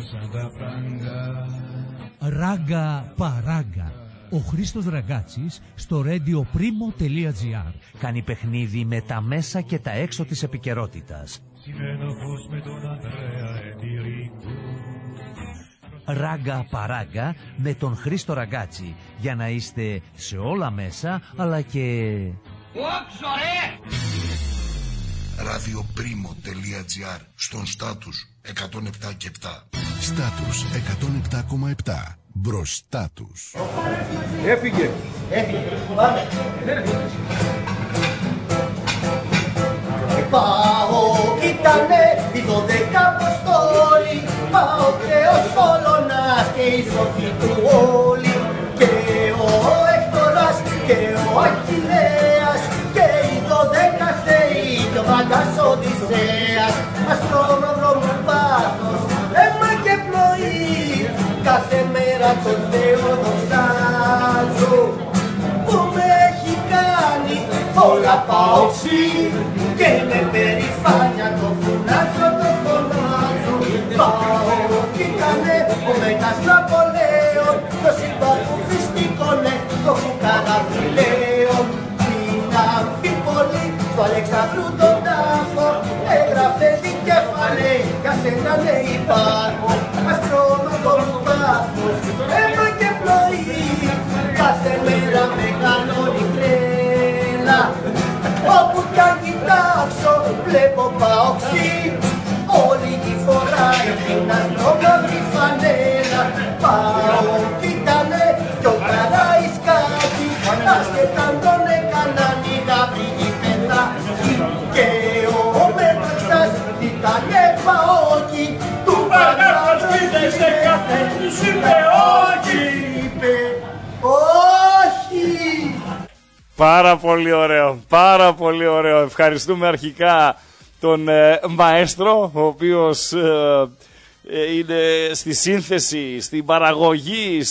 Ράγκα παράγκα. Ο Χρήστος Ραγκάτσης στο radioprimo.gr κάνει παιχνίδι με τα μέσα και τα έξω της επικαιρότητας. Ράγκα παράγκα με τον Χρήστο Ραγκάτση για να είστε σε όλα μέσα αλλά και... radioprimo.gr στον Στάτους 107,7. Στάτους 107,7. Μπροστά τους. Έφυγε. Πάμε. Πάω, ήτανε η 12 Αποστόλη. Πάω και ο Σόλωνας και η σοφή του όλοι. Και ο Έκτορας και ο Αχιλλέας και οι 12 θεοί και ο Βάγκας Οδυσσέας. Αστρόμαυρο μου πάθος, αίμα και πνοή. Κάθε μέρα τον Θεό δοξάζω που με έχει κάνει όλα παόξι και με περηφάνεια το φωνάζω, το φωνάζω. Πάω κι ήτανε ο Μέγας Ναπολέον, το σύμπαν που φυστήκωνε το φουκάρα Φιλέον. Την Αμφίπολη του Αλεξανδρού τον τάφο έγραφε δικέφαλε για σένα ναι υπάρχω. Αστρόμακο μου πάθος, αίμα και πνοή, κάθε μέρα μεγαλώνει τρέλα. Όπου κι αν κοιτάξω βλέπω παόξι, όλη τη φοράει την αστρόμαυρη φανέλα. Πάω κι ήτανε κι ο Καραϊσκάκη, άσχεταν τον έκαναν οι γάβροι γηπεδάκοι. Και ο Μέταξας ήτανε παόκι, του Πανάγος πήδεσε κάθε τους είπε όχι, είπε όχι. Πάρα πολύ ωραίο, πάρα πολύ ωραίο. Ευχαριστούμε αρχικά τον μαέστρο, ο οποίος είναι στη σύνθεση, στην παραγωγή,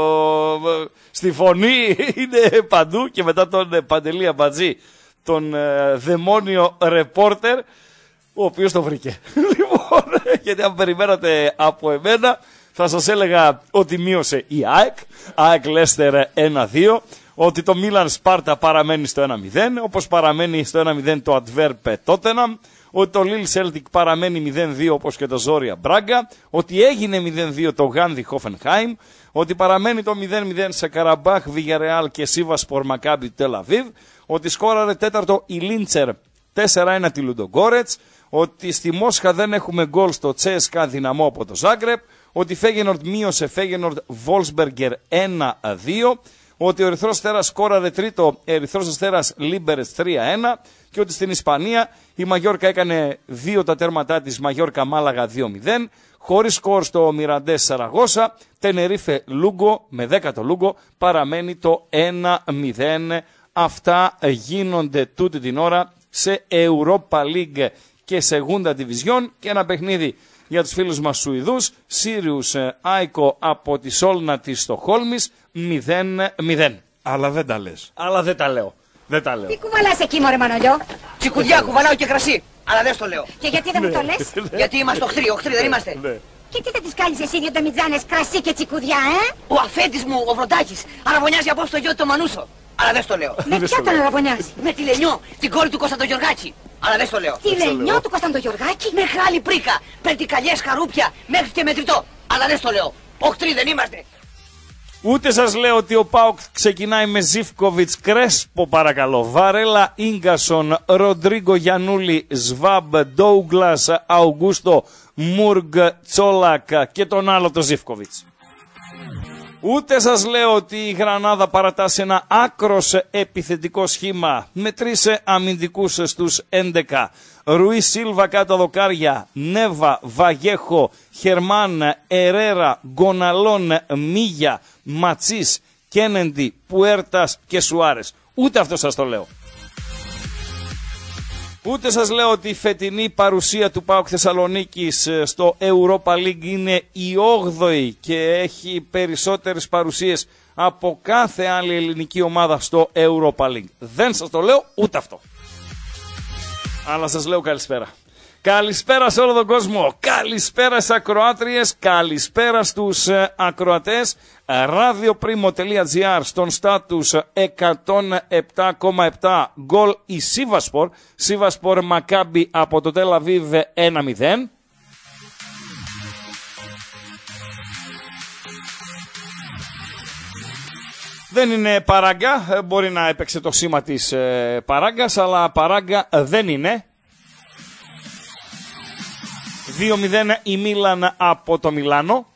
στη φωνή, είναι παντού, και μετά τον Παντελή Αμπατζή, τον δαιμόνιο ρεπόρτερ, ο οποίος το βρήκε. Λοιπόν, γιατί αν περιμένατε από εμένα, θα σας έλεγα ότι μείωσε η ΑΕΚ Λέστερ 1-2, ότι το Μίλαν Σπάρτα παραμένει στο 1-0, όπως παραμένει στο 1-0 το Αντβέρπ Τότεναμ, ότι το Λίλ Σέλτικ παραμένει 0-2 όπως και το Ζόρια Μπράγκα, ότι έγινε 0-2 το Γάνδι Χόφενχάιμ, ότι παραμένει το 0-0 σε Καραμπάχ, Βιγιαρεάλ και Σίβασπορ Μακάμπι Τελαβίβ, ότι σκόραρε τέταρτο η Λίντσερ 4-1 τη Λουντογκόρετς, ότι στη Μόσχα δεν έχουμε γκολ στο Τσέσκα Δυναμό από το Ζάγκρεπ, ότι Φέγενορντ μείωσε Φέγενορντ Βόλσμπεργκερ 1-2, ότι ο Ερυθρός Αστέρας σκόραρε τρίτο Ερυθρός Αστέρας Λίμπερες 3-1 και ότι στην Ισπανία η Μαγιόρκα έκανε 2 τα τέρματά της, Μαγιόρκα Μάλαγα 2-0, χωρίς σκορ στο Μιραντές Σαραγώσα, Τενερίφε Λούγκο με 10ο Λούγκο παραμένει το 1-0. Αυτά γίνονται τούτη την ώρα σε Europa League και Segunda Division, και ένα παιχνίδι για τους φίλους μας Σουηδούς, Σύριους Άικο από τη Σόλνα της Στοχόλμης 0-0. Αλλά δεν τα λες. Αλλά δεν τα λέω. Δεν τα λέω. Τι κουβαλάς εκεί μωρέ Μανολιό? Τσικουδιά κουβαλάω και κρασί. Αλλά δεν στο λέω. Και γιατί δεν μου το λες? Γιατί είμαστε οχτροί δεν είμαστε. Και τι θα τις κάνεις εσύ δύο ντομιτζάνες κρασί και τσικουδιά, Ο αφέντης μου, ο Βροντάκης, αραβωνιάζει απόψε το γιο του Μανούσο. Αλλά δεν στο λέω. Με ποια τον αραβωνιάζει? Με τη Λενιό, την κόρη του Κωνσταντογιοργάκη. Αλλά δεν στο λέω. Τη Λενιό του Κωνσταντογιοργάκη? Μεγάλη πρίκα, περτικαλιές χαρούπια, μέχρι και μετρητό. Αλλά δεν στο λέω. Οχτροί δεν είμαστε. Ούτε σας λέω ότι ο ΠΑΟΚ ξεκινάει με Ζίβκοβιτς, Κρέσπο παρακαλώ, Βαρέλα Ίγκασον, Ροντρίγκο Γιαννούλη, Σβάμπ, Ντόουγκλας, Αουγκούστο, Μούργκ, Τσόλακ και τον άλλο το Ζίβκοβιτς. Ούτε σας λέω ότι η Γρανάδα παρατάσσει ένα άκρος επιθετικό σχήμα με 3 αμυντικούς στους 11. Ρουί Σίλβα κάτω δοκάρια, Νέβα, Βαγέχο, Χερμάν, Ερέρα, Γκοναλόν, Μίγια, Ματσής, Κένεντι, Πουέρτας και Σουάρες. Ούτε αυτό σας το λέω. Ούτε σας λέω ότι η φετινή παρουσία του ΠΑΟΚ Θεσσαλονίκης στο Europa League είναι η 8η και έχει περισσότερες παρουσίες από κάθε άλλη ελληνική ομάδα στο Europa League. Δεν σας το λέω ούτε αυτό. Αλλά σας λέω καλησπέρα. Καλησπέρα σε όλο τον κόσμο. Καλησπέρα στις ακροάτριες. Καλησπέρα στους ακροατές. radioprimo.gr στον στάτους 107,7 γκολ η Σίβασπορ. Σίβασπορ Μακάμπι από το Τελ Αβίβ 1-0. Δεν είναι παράγκα, μπορεί να έπαιξε το σήμα της παράγκας, αλλά παράγκα δεν είναι. 2-0 η Μίλαν από το Μιλάνο.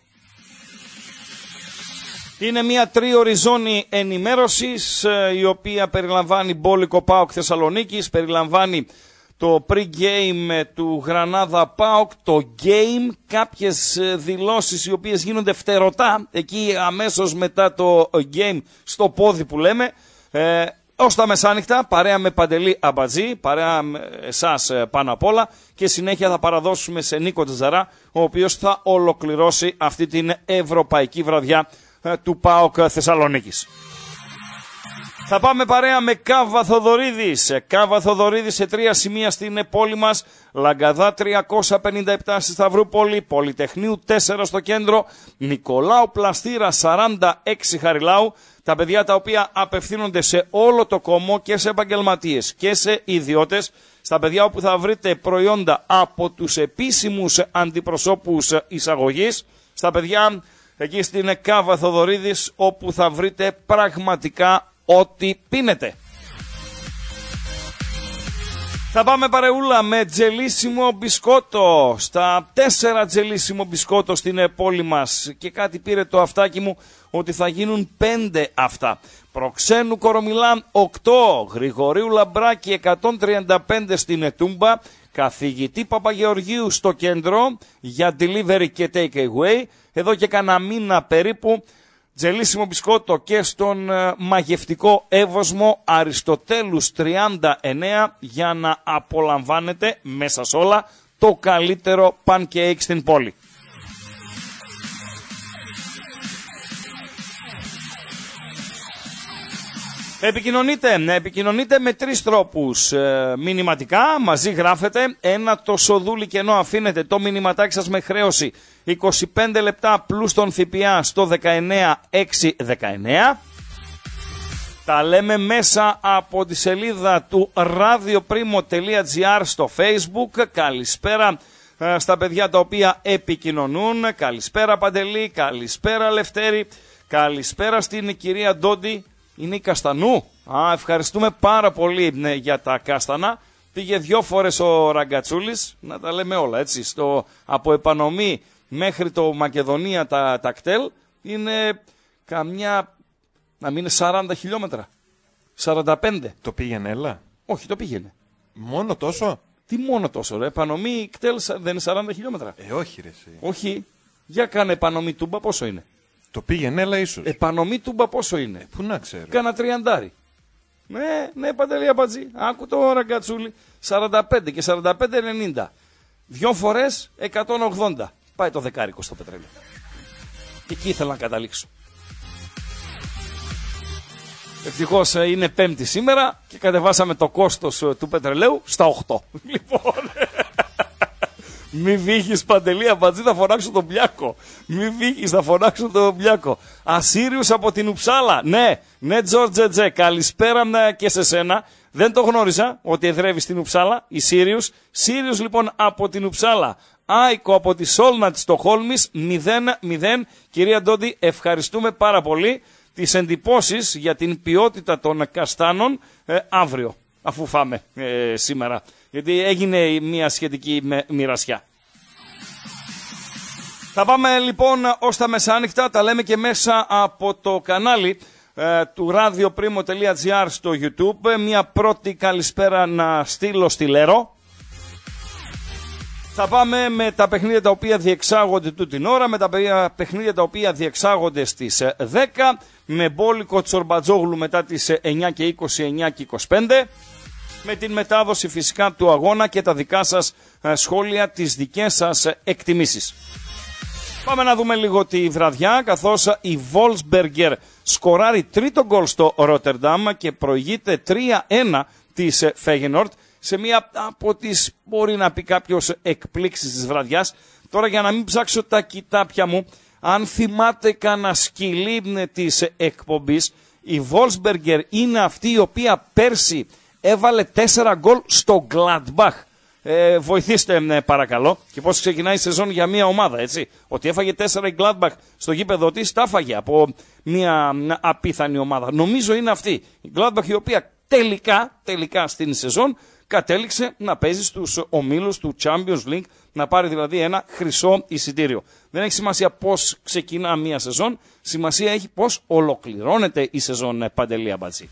Είναι μια τρίωρη ζώνη ενημέρωσης, η οποία περιλαμβάνει μπόλικο ΠΑΟΚ Θεσσαλονίκης, περιλαμβάνει το pre-game του Γρανάδα ΠΑΟΚ, το game, κάποιες δηλώσεις οι οποίες γίνονται φτερωτά, εκεί αμέσως μετά το game, στο πόδι που λέμε, ως τα μεσάνυχτα, παρέα με Παντελή Αμπατζή, παρέα με εσάς πάνω απ' όλα, και συνέχεια θα παραδώσουμε σε Νίκο Τζαρά, ο οποίος θα ολοκληρώσει αυτή την ευρωπαϊκή βραδιά του ΠΑΟΚ Θεσσαλονίκης. Θα πάμε παρέα με Κάβα Θοδωρίδης. Κάβα Θοδωρίδης σε 3 σημεία στην πόλη μας. Λαγκαδά 357 στη Σταυρούπολη. Πολυτεχνείου 4 στο κέντρο. Νικολάου Πλαστήρα 46 Χαριλάου. Τα παιδιά τα οποία απευθύνονται σε όλο το κόμμο και σε επαγγελματίες και σε ιδιώτες. Στα παιδιά όπου θα βρείτε προϊόντα από τους επίσημους αντιπροσώπους εισαγωγής. Στα παιδιά εκεί στην Κάβα Θοδωρίδης όπου θα βρείτε πραγματικά ό,τι πίνετε. Θα πάμε παρεούλα με τζελίσιμο μπισκότο. Στα 4 τζελίσιμο μπισκότο στην πόλη μας. Και κάτι πήρε το αυτάκι μου ότι θα γίνουν 5 αυτά. Προξένου Κορομιλάν 8. Γρηγορίου Λαμπράκη 135 στην Τούμπα. Καθηγητή Παπαγεωργίου στο κέντρο για delivery και take away. Εδώ και κανένα μήνα περίπου. Τζελίσιμο μπισκότο και στον μαγευτικό Εύωσμο Αριστοτέλους 39 για να απολαμβάνετε μέσα σ' όλα το καλύτερο pancake στην πόλη. Επικοινωνείτε με 3 τρόπους. Μηνυματικά, μαζί γράφετε, ένα το σοδούλι κενό αφήνετε το μηνυματάκι σας με χρέωση 25 λεπτά πλούς τον ΦΠΑ στο 19619. Τα λέμε μέσα από τη σελίδα του radioprimo.gr στο Facebook. Καλησπέρα στα παιδιά τα οποία επικοινωνούν. Καλησπέρα Παντελή, καλησπέρα Λευτέρη, καλησπέρα στην κυρία Ντόντι. Είναι η Καστανού. Ευχαριστούμε πάρα πολύ για τα κάστανα. Πήγε 2 φορές ο Ραγκατσούλης, να τα λέμε όλα έτσι. Από Επανομή μέχρι το Μακεδονία τα κτέλ είναι καμιά, να μην είναι 40 χιλιόμετρα. 45. Το πήγαινε, έλα. Όχι, το πήγαινε. Μόνο τόσο. Τι μόνο τόσο, ρε. Επανομή κτέλ δεν είναι 40 χιλιόμετρα. Όχι, ρε. Εσύ. Όχι. Για κάνε Επανομή Τούμπα πόσο είναι. Το πήγαινε, έλα ίσως. Επανομή Τούμπα πόσο είναι. Πού να ξέρω. Κάνα 30. Ναι, Παντελή Αμπατζή. Άκου το Ραγκατσούλη. 45 και 45-90. 2 φορές 180. Πάει το δεκάρικο στο πετρέλαιο. Εκεί ήθελα να καταλήξω. Ευτυχώς είναι Πέμπτη σήμερα και κατεβάσαμε το κόστος του πετρελαίου στα 8. Λοιπόν, μη βύχεις Παντελή Αμπατζή, θα φωνάξω τον Μπλιάκο. Μη βύχεις, θα φωνάξω τον Μπλιάκο. Ασύριους από την Ουψάλα. Ναι, Τζορτζετζέ, καλησπέρα και σε σένα. Δεν το γνώριζα ότι εδρεύει στην Ουψάλα, η Σύριους. Σύριους λοιπόν από την Ουψάλα. Άικο από τη Σόλνα της Στοχόλμης 0-0. Κυρία Ντόντι, ευχαριστούμε πάρα πολύ. Τις εντυπώσεις για την ποιότητα των καστάνων αύριο, αφού φάμε σήμερα. Γιατί έγινε μια σχετική μοιρασιά. Θα πάμε λοιπόν ως τα μεσάνυχτα, τα λέμε και μέσα από το κανάλι του radioprimo.gr στο YouTube. Μια πρώτη καλησπέρα να στείλω στη Λέρο. Θα πάμε με τα παιχνίδια τα οποία διεξάγονται τούτη την ώρα, με τα παιχνίδια τα οποία διεξάγονται στις 10, με μπόλικο Τσορμπατζόγλου μετά τις 9 και 20, 9 και 25, με την μετάδοση φυσικά του αγώνα και τα δικά σας σχόλια, τις δικές σας εκτιμήσεις. Πάμε να δούμε λίγο τη βραδιά, καθώς η Wolfsberger σκοράρει τρίτο γκολ στο Ρότερνταμ και προηγείται 3-1 της Φέγενορτ. σε μία από τις, μπορεί να πει κάποιος, εκπλήξεις της βραδιάς. Τώρα, για να μην ψάξω τα κοιτάπια μου, αν θυμάται κανένα σκυλί της εκπομπής, η Wolfsberger είναι αυτή η οποία πέρσι έβαλε 4 γκολ στο Gladbach. Βοηθήστε παρακαλώ. Και πώς ξεκινάει η σεζόν για μια ομάδα, έτσι. Ότι έφαγε 4 η Gladbach στο γήπεδο της, τα έφαγε από μια απίθανη ομάδα. Νομίζω είναι αυτή η Gladbach, η οποία τελικά στην σεζόν κατέληξε να παίζει στους ομίλους του Champions League, να πάρει δηλαδή ένα χρυσό εισιτήριο. Δεν έχει σημασία πώς ξεκινά μια σεζόν, σημασία έχει πώς ολοκληρώνεται η σεζόν, Παντελή Αμπατζή.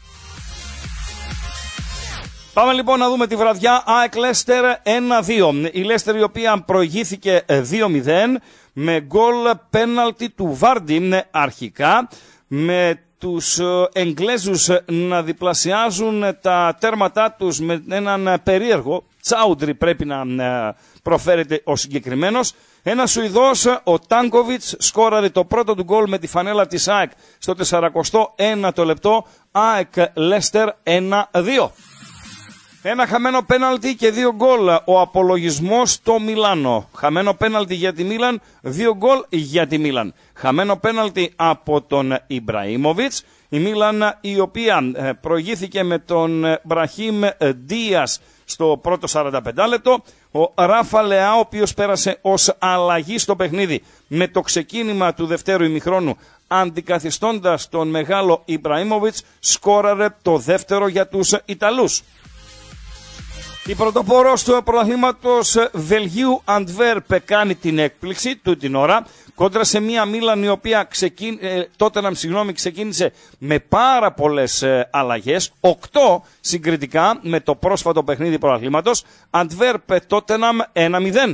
Πάμε λοιπόν να δούμε τη βραδιά. ΑΕΚ Λέστερ 1-2. Η Λέστερ, η οποία προηγήθηκε 2-0 με γκολ πέναλτι του Βάρντι αρχικά, με τους Εγγλέζους να διπλασιάζουν τα τέρματά τους με έναν περίεργο, Τσάουντρι πρέπει να προφέρεται ο συγκεκριμένος. Ένας Σουηδός, ο Τάνκοβιτς, σκόραρε το πρώτο του γκολ με τη φανέλα της ΑΕΚ στο 41ο λεπτό. ΑΕΚ Λέστερ 1-2. Ένα χαμένο πέναλτι και 2 γκολ. Ο απολογισμός στο Μιλάνο. Χαμένο πέναλτι για τη Μίλαν, 2 γκολ για τη Μίλαν. Χαμένο πέναλτι από τον Ιμπραήμοβιτς. Η Μίλαν, η οποία προηγήθηκε με τον Μπραχίμ Ντίας στο πρώτο 45 λεπτό. Ο Ράφα Λεά, ο οποίος πέρασε ως αλλαγή στο παιχνίδι με το ξεκίνημα του δευτέρου ημιχρόνου, αντικαθιστώντας τον μεγάλο Ιμπραήμοβιτς, σκόραρε το δεύτερο για τους Ιταλούς. Η πρωτοπόρος του πρωταθλήματος Βελγίου Αντβέρπ κάνει την έκπληξη του την ώρα κόντρα σε μια Μίλαν, η οποία ξεκίνησε με πάρα πολλές αλλαγές, 8 συγκριτικά με το πρόσφατο παιχνίδι πρωταθλήματος. Αντβέρπ Τότεναμ 1-0.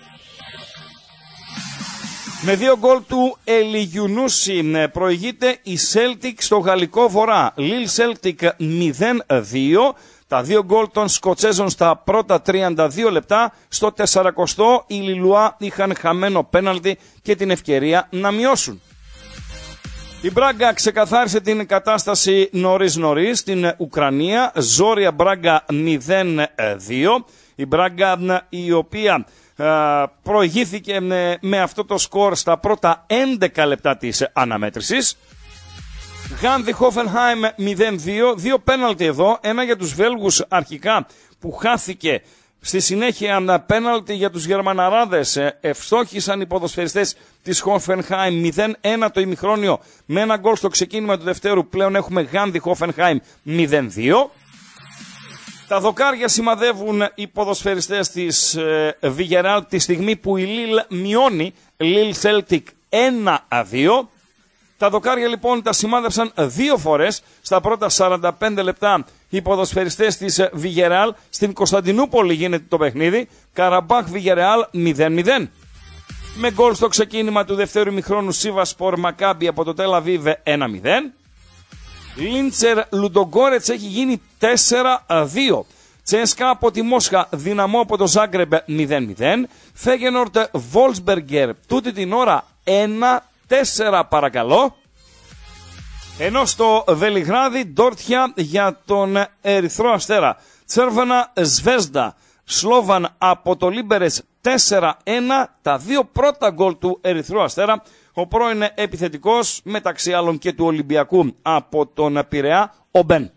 Με 2 γκολ του Ελιγιουνούση προηγείται η Celtic στο γαλλικό βορρά. Λιλ Celtic 0-2. Τα 2 γκολ των Σκοτσέζων στα πρώτα 32 λεπτά. Στο 40ο οι Λιλουά είχαν χαμένο πέναλτι και την ευκαιρία να μειώσουν. Η Μπράγκα ξεκαθάρισε την κατάσταση νωρίς στην Ουκρανία. Ζόρια Μπράγκα 0-2. Η Μπράγκα, η οποία προηγήθηκε με αυτό το σκορ στα πρώτα 11 λεπτά της αναμέτρησης. Γάνδη Χόφενχάιμ 0-2, 2 πέναλτι εδώ, ένα για τους Βέλγους αρχικά που χάθηκε, στη συνέχεια πέναλτι για τους Γερμαναράδες, ευστόχησαν οι ποδοσφαιριστές της Χόφενχάιμ 0-1 το ημιχρόνιο με ένα γκολ στο ξεκίνημα του δευτέρου. Πλέον έχουμε Γάνδη Χόφενχάιμ 0-2. Τα δοκάρια σημαδεύουν οι ποδοσφαιριστές της Βιγεράλ τη στιγμή που η Λίλ μειώνει, Λίλ Celtic 1-2. Τα δοκάρια λοιπόν τα σημάδευσαν 2 φορές στα πρώτα 45 λεπτά οι ποδοσφαιριστές της Βιγεράλ. Στην Κωνσταντινούπολη γίνεται το παιχνίδι. Καραμπάχ Βιγεράλ 0-0. Με γκολ στο ξεκίνημα του δευτέρου ημιχρόνου Σίβασπορ Μακάμπι από το Τελ Αβίβ 1-0. Λίντσερ Λουντογκόρετς έχει γίνει 4-2. Τσέσκα από τη Μόσχα, Δυναμό από το Ζάγκρεμπ 0-0. Φέγενορτ Βόλσμπεργκερ τούτη την ώρα 1-4 παρακαλώ. Ενώ στο Βελιγράδι Ντόρτια για τον Ερυθρό Αστέρα. Τσέρβανα Σβέσδα Σλόβαν από το Λίμπερες 4-1. Τα 2 πρώτα γκολ του Ερυθρού Αστέρα. Ο πρώην επιθετικός μεταξύ άλλων και του Ολυμπιακού από τον Πειραιά, ο Μπεν.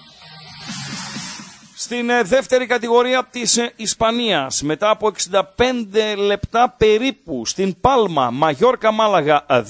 Στην δεύτερη κατηγορία της Ισπανίας, μετά από 65 λεπτά περίπου, στην Πάλμα, Μαγιόρκα Μάλαγα 2-0.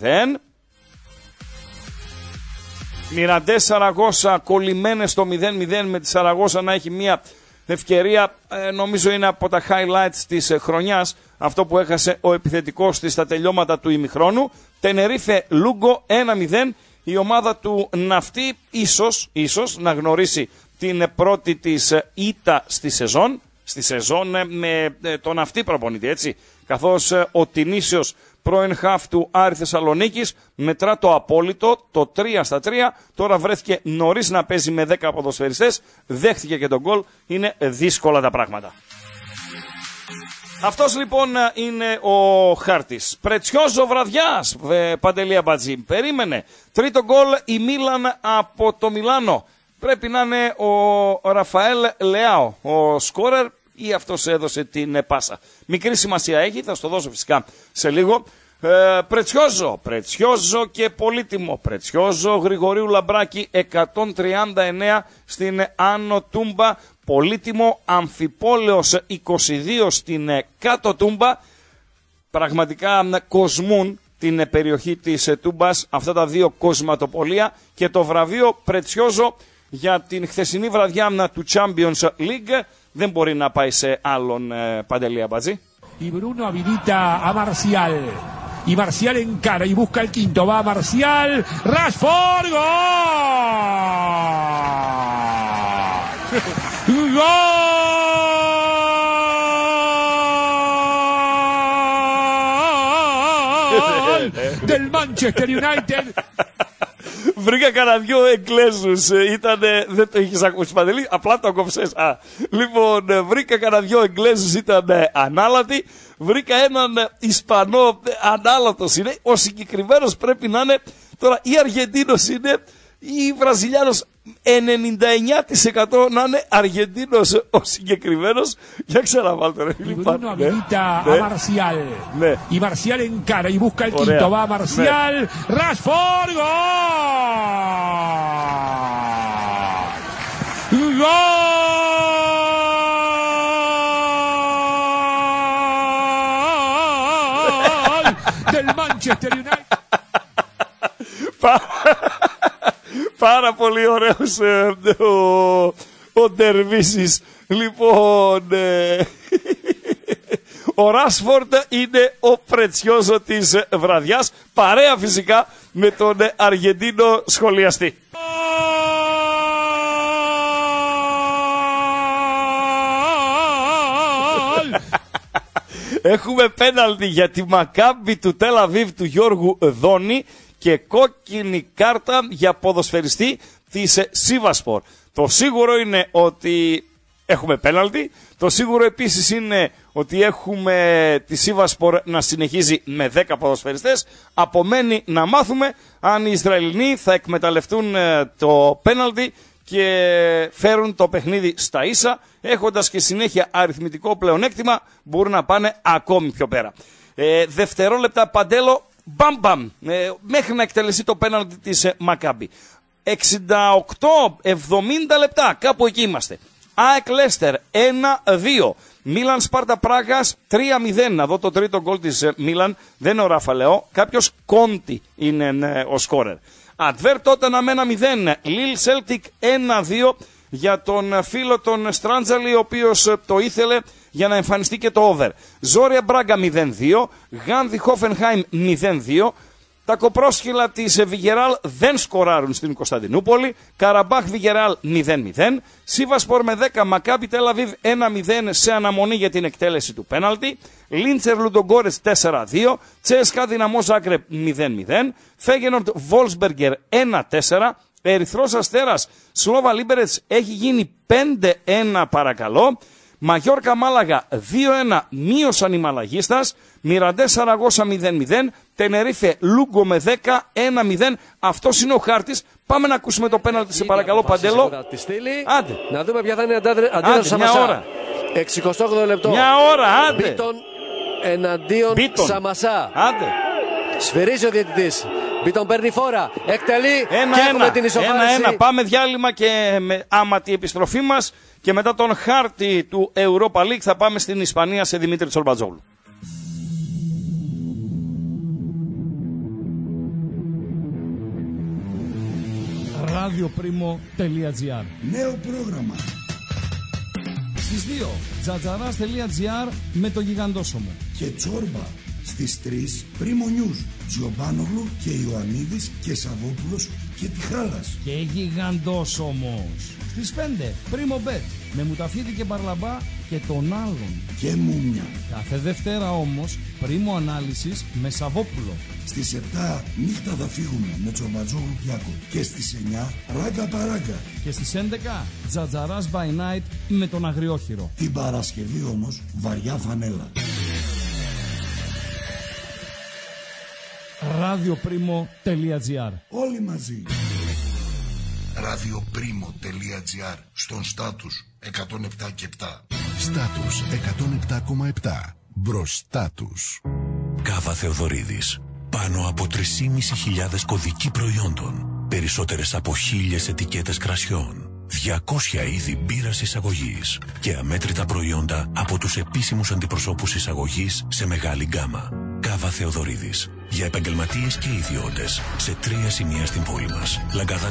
Μιραντές Σαραγώσα κολλημένες στο 0-0 με τη Σαραγώσα να έχει μια ευκαιρία, νομίζω είναι από τα highlights της χρονιάς, αυτό που έχασε ο επιθετικός της στα τελειώματα του ημιχρόνου. Τενερίφε Λούγκο 1-0. Η ομάδα του Ναυτί ίσως να γνωρίσει την πρώτη της ήττα στη σεζόν με τον Ναυτί προπονητή, έτσι, καθώς ο Τινήσιος, πρώην χαφ του Άρη Θεσσαλονίκης, μετρά το απόλυτο, το 3-3, τώρα βρέθηκε νωρίς να παίζει με 10 ποδοσφαιριστές, δέχτηκε και τον γκολ, είναι δύσκολα τα πράγματα. Αυτός λοιπόν είναι ο χάρτης. Πρετσιόζο βραδιάς, Παντελή Αμπατζή. Περίμενε. Τρίτο γκολ η Μίλαν από το Μιλάνο. πρέπει να είναι ο Ραφαέλ Λεάο, ο σκόρερ, ή αυτός έδωσε την πάσα. Μικρή σημασία έχει, θα στο δώσω φυσικά σε λίγο. Πρετσιόζο και πολύτιμο. Πρετσιόζο Γρηγορίου Λαμπράκη 139 στην Άνω Τούμπα. Πολύτιμο Αμφιπόλεως 22 στην Κάτω Τούμπα. Πραγματικά κοσμούν την περιοχή της Τούμπας αυτά τα δύο κοσματοπολία, και το βραβείο Πρετσιόζο για την χθεσινή βραδιά του Champions League δεν μπορεί να πάει σε άλλον, Παντελή Αμπατζή. Y Bruno habilita a Marcial. Y Marcial encara y busca el quinto. Va Marcial. Rashford. ¡Gol! ¡Gol! Del Manchester United. Βρήκα κανένα δυο Εγγλέζους, δεν το είχες ακούσει, Παντελή, απλά το κόψες. Λοιπόν, βρήκα κανένα δυο Εγγλέζους, ήταν ανάλατοι. Βρήκα έναν Ισπανό, ανάλατος είναι. Ο συγκεκριμένος πρέπει να είναι, τώρα ή Αργεντίνος είναι ή Βραζιλιάνος. 99% να είναι Αργεντίνος ο συγκεκριμένος. Για ξαναβάλτε, ρε. Y Bruno habilita a Marcial. Y Marcial encara y busca el quinto. Va Marcial. Rashford. ¡Gol! ¡Gol! Del Manchester United. Πάρα πολύ ωραίος ο Ντερβίσης. Λοιπόν, ο Ράσφορντ είναι ο Πρετσιόζο της βραδιάς, παρέα φυσικά με τον Αργεντίνο σχολιαστή. Έχουμε πέναλτι για τη Μακάμπι του Τελ Αβίβ του Γιώργου Δόνη και κόκκινη κάρτα για ποδοσφαιριστή της Σίβασπορ. Το σίγουρο είναι ότι έχουμε πέναλτι. Το σίγουρο επίσης είναι ότι έχουμε τη Σίβασπορ να συνεχίζει με 10 ποδοσφαιριστές. Απομένει να μάθουμε αν οι Ισραηλινοί θα εκμεταλλευτούν το πέναλτι και φέρουν το παιχνίδι στα ίσα, έχοντας και συνέχεια αριθμητικό πλεονέκτημα, μπορούν να πάνε ακόμη πιο πέρα. Δευτερόλεπτα, Παντέλο, μπαμ, μέχρι να εκτελεστεί το πέναλτι της Μακάμπι. 68-70 λεπτά, κάπου εκεί είμαστε. ΑΕΚ Λέστερ 1-2. Μίλαν Σπάρτα Πράγας 3-0. Να δω το τρίτο γκολ της Μίλαν. Δεν είναι ο Ραφαλεό. Κάποιος Κόντι είναι ο σκόρερ. Αντβέρ Τότεναμ 1-0. Λίλ Σέλτικ 1-2 για τον φίλο τον Στράντζαλη, ο οποίος το ήθελε για να εμφανιστεί και το over. Ζόρια Μπράγκα 0-2. Γάνδη Χόφενχάιμ 0-2. Τα κοπρόσχυλα της Βιγεράλ δεν σκοράρουν στην Κωνσταντινούπολη. Καραμπάχ Βιγεράλ 0-0. Σίβασπορ με 10. Μακάμπι Τελ Αβίβ 1-0 σε αναμονή για την εκτέλεση του πέναλτι. Λίντσερ Λουντογκόρετς 4-2. Τσέσκα Δυναμό Ζάγκρεπ 0-0. Φέγενορντ Βόλσμπεργκερ 1-4. Ερυθρός Αστέρας Σλόβα Λίμπερετς έχει γίνει 5-1 παρακαλώ. Μαγιόρκα Μάλαγα 2-1 μείωσαν οι Μαλαγίστας. Μιραντέ Σαραγώσα 0-0. Τενερίφε Λούγκο με 10-1-0. Αυτός είναι ο χάρτης. Πάμε να ακούσουμε το πέναλτι σε παρακαλώ, Παντέλο. Άντε. Να δούμε ποια θα είναι η αντίδραση του Σαμασά. 68 λεπτό. Μια ώρα, άντε. Μπίτον εναντίον Σαμασά. Άντε. Σφυρίζει ο διαιτητής. Μπίτον παίρνει φόρα. Εκτελεί. Και έχουμε την ισοφάριση. 1-1. Πάμε διάλειμμα και με άματη επιστροφή μας. Και μετά τον χάρτη του Europa League θα πάμε στην Ισπανία σε Δημήτρη Τσολμπατζόγλου. radioprimo.gr. Νέο πρόγραμμα. Στις 2 τζατζαράς.gr με το γιγαντόσωμο. Και Τσόρμπα. Στις 3 Πρίμο News. Τζιομπάνογλου και Ιωαννίδης και Σαββόπουλος και Τιχάλας. Και γιγαντόσωμος. Στις 5 Πρίμο Bet με Μουταφίδη και Μπαρλαμπά και τον άλλον. Και Μούμια. Κάθε Δευτέρα όμως Πρίμο Ανάλυσης με Σαββόπουλο. Στις 7 Νύχτα θα φύγουμε με Τσομπατζόγλου Πιάκο. Και στις 9 Ράγκα Παράγκα. Και στις 11 Τζατζαράς by Night με τον Αγριόχειρο. Την Παρασκευή όμως βαριά φανέλα. radioprimo.gr. Όλοι μαζί. radioprimo.gr, στον Στάτους 107,7. Στάτους 107,7. Μπροστά τους. Κάβα Θεοδωρίδης. Πάνω από 3.500 κωδικοί προϊόντων. Περισσότερες από 1.000 ετικέτες κρασιών. 200 είδη μπύρας εισαγωγής. Και αμέτρητα προϊόντα από τους επίσημους αντιπροσώπους εισαγωγής σε μεγάλη γκάμα. Κάβα Θεοδωρίδης. Για επαγγελματίες και ιδιώτες. Σε 3 σημεία στην πόλη μας. Λαγκαδά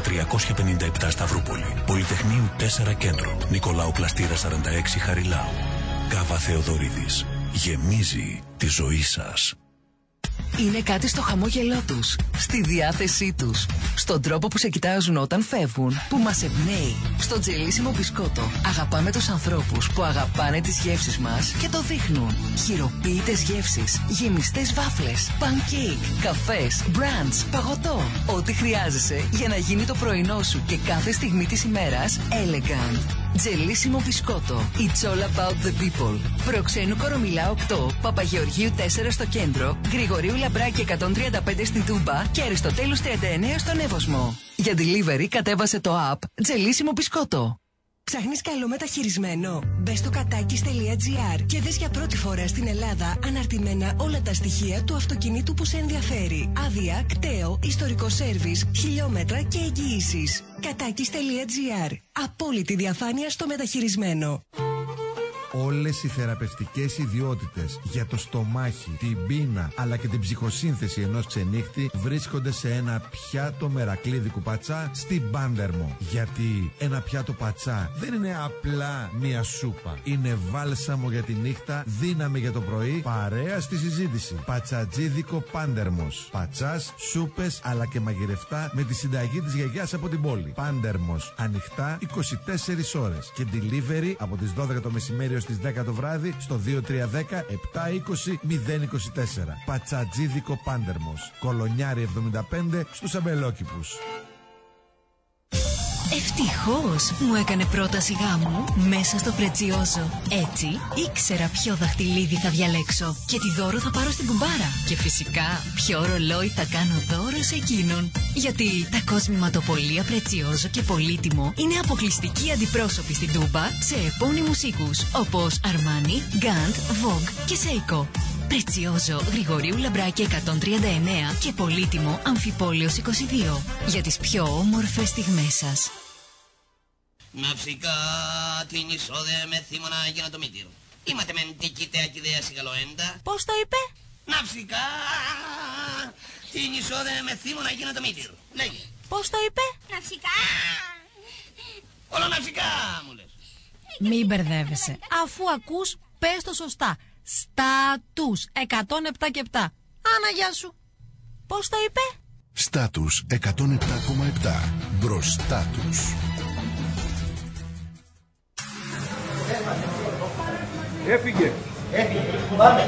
357 Σταυρούπολη. Πολυτεχνείου 4 Κέντρο. Νικολάου Πλαστήρα 46 Χαριλάου. Κάβα Θεοδωρίδης. Γεμίζει τη ζωή σας. Είναι κάτι στο χαμόγελό τους, στη διάθεσή τους, στον τρόπο που σε κοιτάζουν όταν φεύγουν, που μας εμπνέει. Στο τζελίσιμο μπισκότο αγαπάμε τους ανθρώπους που αγαπάνε τις γεύσεις μας και το δείχνουν. Χειροποίητες γεύσεις, γεμιστές βάφλες, pancake, καφές, brunch, παγωτό. Ό,τι χρειάζεσαι για να γίνει το πρωινό σου και κάθε στιγμή της ημέρας elegant. Τζελίσιμο μπισκότο. It's all about the people. Προξένου Κορομιλά 8, Παπαγεωργίου 4 στο κέντρο, Γρηγορίου Λαμπράκη 135 στην Τούμπα και Αριστοτέλους 39 στον Εύωσμο. Για delivery κατέβασε το app Τζελίσιμο μπισκότο. Ψάχνεις καλό μεταχειρισμένο? Μπες στο κατάκης.gr και δες για πρώτη φορά στην Ελλάδα αναρτημένα όλα τα στοιχεία του αυτοκινήτου που σε ενδιαφέρει. Άδεια, κταίο, ιστορικό σέρβις, χιλιόμετρα και εγγυήσεις. Κατάκης.gr. Απόλυτη διαφάνεια στο μεταχειρισμένο. Όλες οι θεραπευτικές ιδιότητες για το στομάχι, την πείνα αλλά και την ψυχοσύνθεση ενός ξενύχτη βρίσκονται σε ένα πιάτο μερακλείδικου πατσά στην Πάντερμο. Γιατί ένα πιάτο πατσά δεν είναι απλά μία σούπα. Είναι βάλσαμο για τη νύχτα, δύναμη για το πρωί, παρέα στη συζήτηση. Πατσατζίδικο Πάντερμος. Πατσάς, σούπες αλλά και μαγειρευτά με τη συνταγή της γιαγιάς από την πόλη. Πάντερμος. Ανοιχτά 24 ώρες και delivery από τις 12 το μεσημέρι στις 10 το βράδυ στο 2310 720 024. Πατσατζίδικο Πάντερμος. Κολονιάρη 75 στους Αμπελόκηπους. Ευτυχώς μου έκανε πρόταση γάμου μέσα στο Πρετσιόζο. Έτσι ήξερα ποιο δαχτυλίδι θα διαλέξω και τι δώρο θα πάρω στην κουμπάρα. Και φυσικά ποιο ρολόι θα κάνω δώρο σε εκείνον. Γιατί τα κοσμηματοπολία Πρετσιόζο και Πολύτιμο είναι αποκλειστικοί αντιπρόσωποι στην Τούμπα σε επώνυμους οίκους όπως Αρμάνι, Γκαντ, Vogue και Seiko. Πρετσιόζο, Γρηγορίου Λαμπράκη 139 και Πολύτιμο, Αμφιπόλεως 22. Για τις πιο όμορφες στιγμές σας. Ναυσικά την εισόδε με θύμωνα για το μύτηρο. Είμαστε μεν τικητέα και ιδέα σιγαλοέντα. Πώς το είπε? Ναυσικά την εισόδε με θύμωνα για το μύτηρο. Λέγε. Πώς το είπε? Ναυσικά. Όλο ναυσικά μου λες. Μην μπερδεύεσαι. Αφού ακούς πες το σωστά. Στάτους 107 και 7. Άνα γεια σου. Πώς το είπε? Στάτους 107,7. Μπροστά τους. Έφυγε. Πάμε.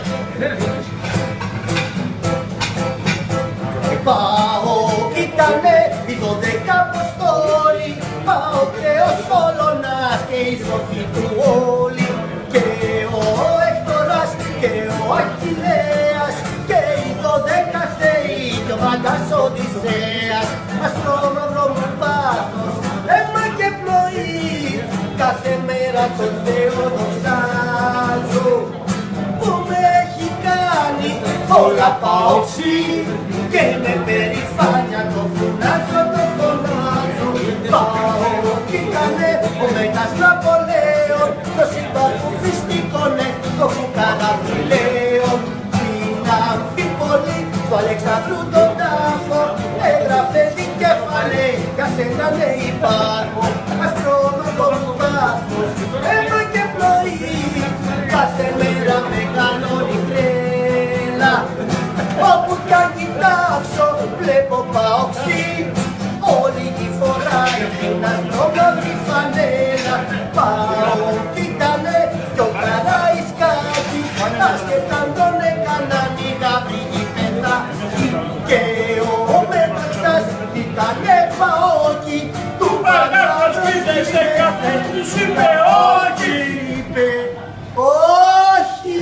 Πάω ήτανε η 12 Αποστόλη. Πάω και ο Σόλωνας και η σοφή του όλοι. Και ο Έκτορας και ο Αχιλλέας και οι 12 θεοί και ο Βαντάς Οδυσσέας. Αστρόμαυρο μου πάθος, αίμα και πνοή. Κάθε μέρα τον Θεό δοξάζω που με έχει κάνει όλα παόξι και με περηφάνεια το φωνάζω, το φωνάζω. Πάω κι ήτανε ο Μέγας Ναπολέον, το σύμπαν που φυστήκωνε το φουκάρα Φιλέον. Την Αμφίπολη του Αλεξανδρού τον τάφο έγραφε δικέφαλε για σένα ναι υπάρχω. Αστρόνομο μου πάθος, αίμα και πνοή, κάθε μέρα με κανόνι τρέλα. Όπου κι αν κοιτάξω βλέπω παόξι, όλη τη φοράει την αστρόμαυρη φανέλα. Πάω κι ήτανε κι ο Καραϊσκάκη, άσχετα τον έκαναν οι γάβροι γηπεδάκοι. Και ο Μεταξάς ήτανε παόκι, του Πανάγος πήδεσε κάθε τους είπε όχι. Είπε όχι.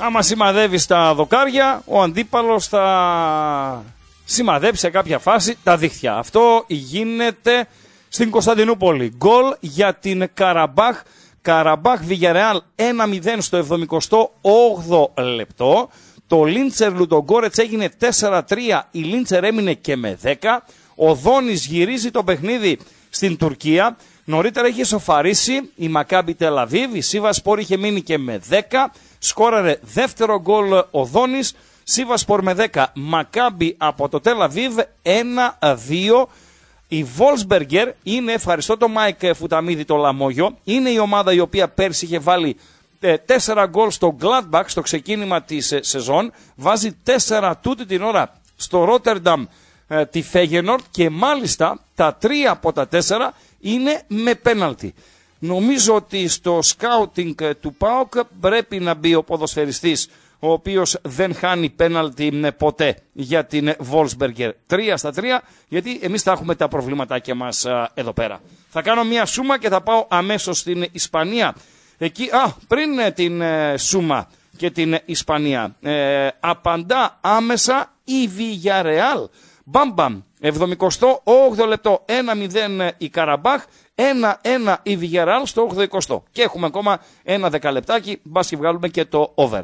Άμα σημαδεύει τα δοκάρια, ο αντίπαλος θα σημαδέψει σε κάποια φάση τα δίχτυα. Αυτό γίνεται στην Κωνσταντινούπολη. Γκολ για την Καραμπάχ. Καραμπάχ Βιγιαρεάλ 1-0 στο 78ο λεπτό. Το Λίντσερ Λουντογκόρετς έγινε 4-3. Η Λίντσερ έμεινε και με 10. Ο Δόνης γυρίζει το παιχνίδι στην Τουρκία. Νωρίτερα είχε σοφαρίσει η Μακάμπι Τελαβίβ. Η Σίβασπορ είχε μείνει και με 10. Σκόραρε δεύτερο γκολ ο Δόνης. Σίβασπορ με 10. Μακάμπι από το Τελαβίβ 1-2. Η Βόλσμπεργκερ είναι, ευχαριστώ τον Μάικ Φουταμίδη το Λαμόγιο, είναι η ομάδα η οποία πέρσι είχε βάλει 4 γκολ στο Gladbach στο ξεκίνημα της σεζόν. Βάζει 4 τούτη την ώρα στο Ρότερνταμ τη Φέγενορτ και μάλιστα τα 3 από τα 4 είναι με πέναλτι. Νομίζω ότι στο σκάουτινγκ του ΠΑΟΚ πρέπει να μπει ο ποδοσφαιριστής ο οποίος δεν χάνει πέναλτι ποτέ για την Βόλσμπεργκερ. 3-3, γιατί εμείς θα έχουμε τα προβληματάκια μας εδώ πέρα. Θα κάνω μια σούμα και θα πάω αμέσως στην Ισπανία. Εκεί, πριν την σούμα και την Ισπανία, απαντά άμεσα η Βιγιαρεάλ. Μπαμπαμ, 78ο λεπτό, 1-0 η Καραμπάχ, 1-1 η Βιγιαρεάλ στο 80ο. Και έχουμε ακόμα ένα δεκαλεπτάκι, μπας και βγάλουμε και το over.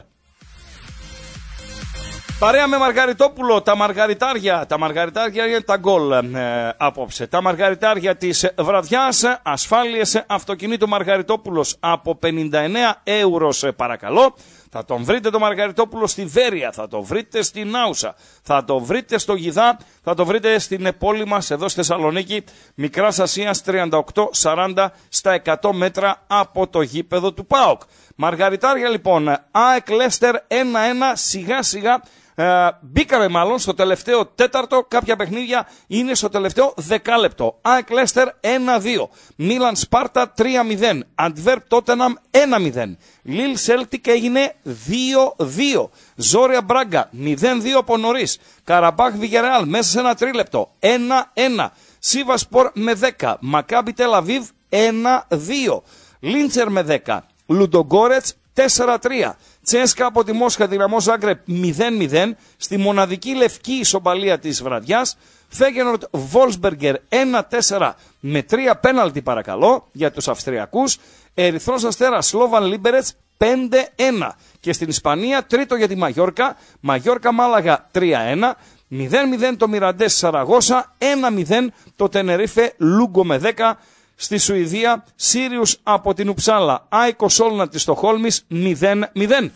Παρέα με Μαργαριτόπουλο, τα μαργαριτάρια είναι τα γκολ απόψε. Τα μαργαριτάρια της βραδιάς, ασφάλειες αυτοκινήτου Μαργαριτόπουλος από 59 € παρακαλώ. Θα τον βρείτε το Μαργαριτόπουλο στη Βέρεια, θα το βρείτε στην Άουσα, θα το βρείτε στο Γιδά, θα το βρείτε στην πόλη μας εδώ στη Θεσσαλονίκη, Μικράς Ασίας 38-40 στα 100 μέτρα από το γήπεδο του ΠΑΟΚ. Μαργαριτάρια λοιπόν, ΑΕΚ Λέστερ 1-1, σιγά σιγά μπήκαμε μάλλον στο τελευταίο τέταρτο, κάποια παιχνίδια είναι στο τελευταίο δεκάλεπτο. ΑΕΚ Λέστερ 1-2, Μίλαν Σπάρτα 3-0, Αντβέρπ Τότεναμ 1-0, Λίλ Σέλτικ έγινε 2-2, Ζόρια Μπράγκα 0-2 από νωρίς, Καραμπάχ Βιγιαρεάλ μέσα σε ένα τρίλεπτο 1-1, Σίβασπορ με 10, Μακάμπι Τελαβίβ 1-2, Λίντσερ με 10, Λουντογκόρετς 4-3, Τσέσκα από τη Μόσχα Δυναμό Ζάγκρεπ 0-0, στη μοναδική λευκή ισοπαλία της βραδιάς, Φέγενορτ Βόλσμπεργκερ 1-4 με 3 πέναλτι παρακαλώ για τους Αυστριακούς, Ερυθρός Αστέρας Σλόβαν Λίμπερετς 5-1 και στην Ισπανία τρίτο για τη Μαγιόρκα, Μαγιόρκα Μάλαγα 3-1, 0-0 το Μιραντές Σαραγώσα, 1-0 το Τενερίφε Λούγκο με 10, στη Σουηδία, Σύριους από την Ουψάλα, Άικο Σόλνα της Στοχόλμης 0-0.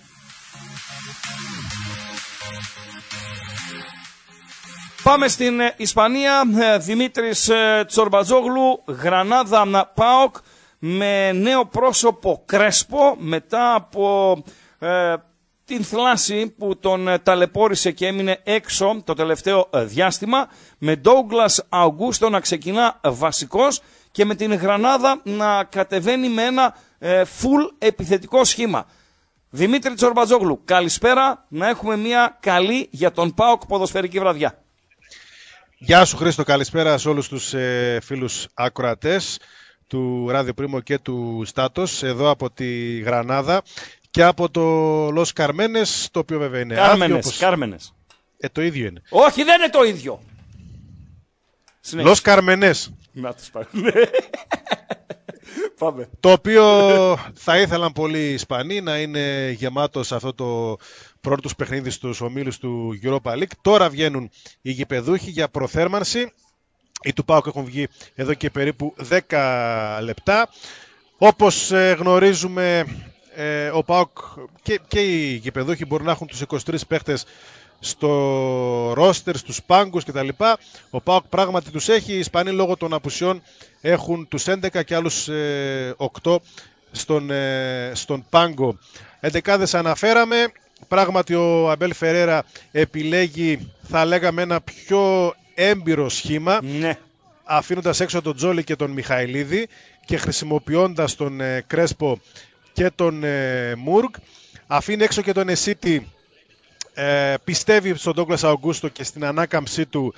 Πάμε στην Ισπανία, Δημήτρης Τσορμπατζόγλου, Γρανάδα ΠΑΟΚ με νέο πρόσωπο Κρέσπο μετά από την θλάση που τον ταλαιπώρησε και έμεινε έξω το τελευταίο διάστημα, με Ντόγκλας Αουγκούστο να ξεκινά βασικός και με την Γρανάδα να κατεβαίνει με ένα full επιθετικό σχήμα. Δημήτρη Τσορμπατζόγλου, καλησπέρα, να έχουμε μια καλή για τον ΠΑΟΚ ποδοσφαιρική βραδιά. Γεια σου Χρήστο, καλησπέρα σε όλους τους φίλους ακροατές του Ράδιο Πρίμο και του Στάτος, εδώ από τη Γρανάδα και από το Λος Καρμένες, το οποίο βέβαια είναι άδειο. Κάρμενες. Το ίδιο είναι. Όχι, δεν είναι το ίδιο. Λος Καρμένες. Να τους πάρουν. Πάμε. Το οποίο θα ήθελαν πολλοί οι Ισπανοί να είναι γεμάτος αυτό το πρώτο τους παιχνίδι στους ομίλους του Europa League. Τώρα βγαίνουν οι γηπεδούχοι για προθέρμανση. Οι του ΠΑΟΚ έχουν βγει εδώ και περίπου 10 λεπτά. Όπως γνωρίζουμε, ο ΠΑΟΚ και οι γηπεδούχοι μπορούν να έχουν τους 23 παίχτες στο ρόστερ, στους πάγκους κτλ. Ο ΠΑΟΚ πράγματι τους έχει. Οι Ισπανοί λόγω των απουσιών έχουν τους 11 και άλλους 8 στον πάγκο. 11 αναφέραμε. Πράγματι ο Αμπέλ Φερέρα επιλέγει, θα λέγαμε, ένα πιο έμπειρο σχήμα, ναι, αφήνοντας έξω τον Τζόλι και τον Μιχαηλίδη και χρησιμοποιώντας τον Κρέσπο και τον Μούργκ. Αφήνει έξω και τον Εσίτη. Πιστεύει στον Ντόγκλας Αουγκούστο και στην ανάκαμψή του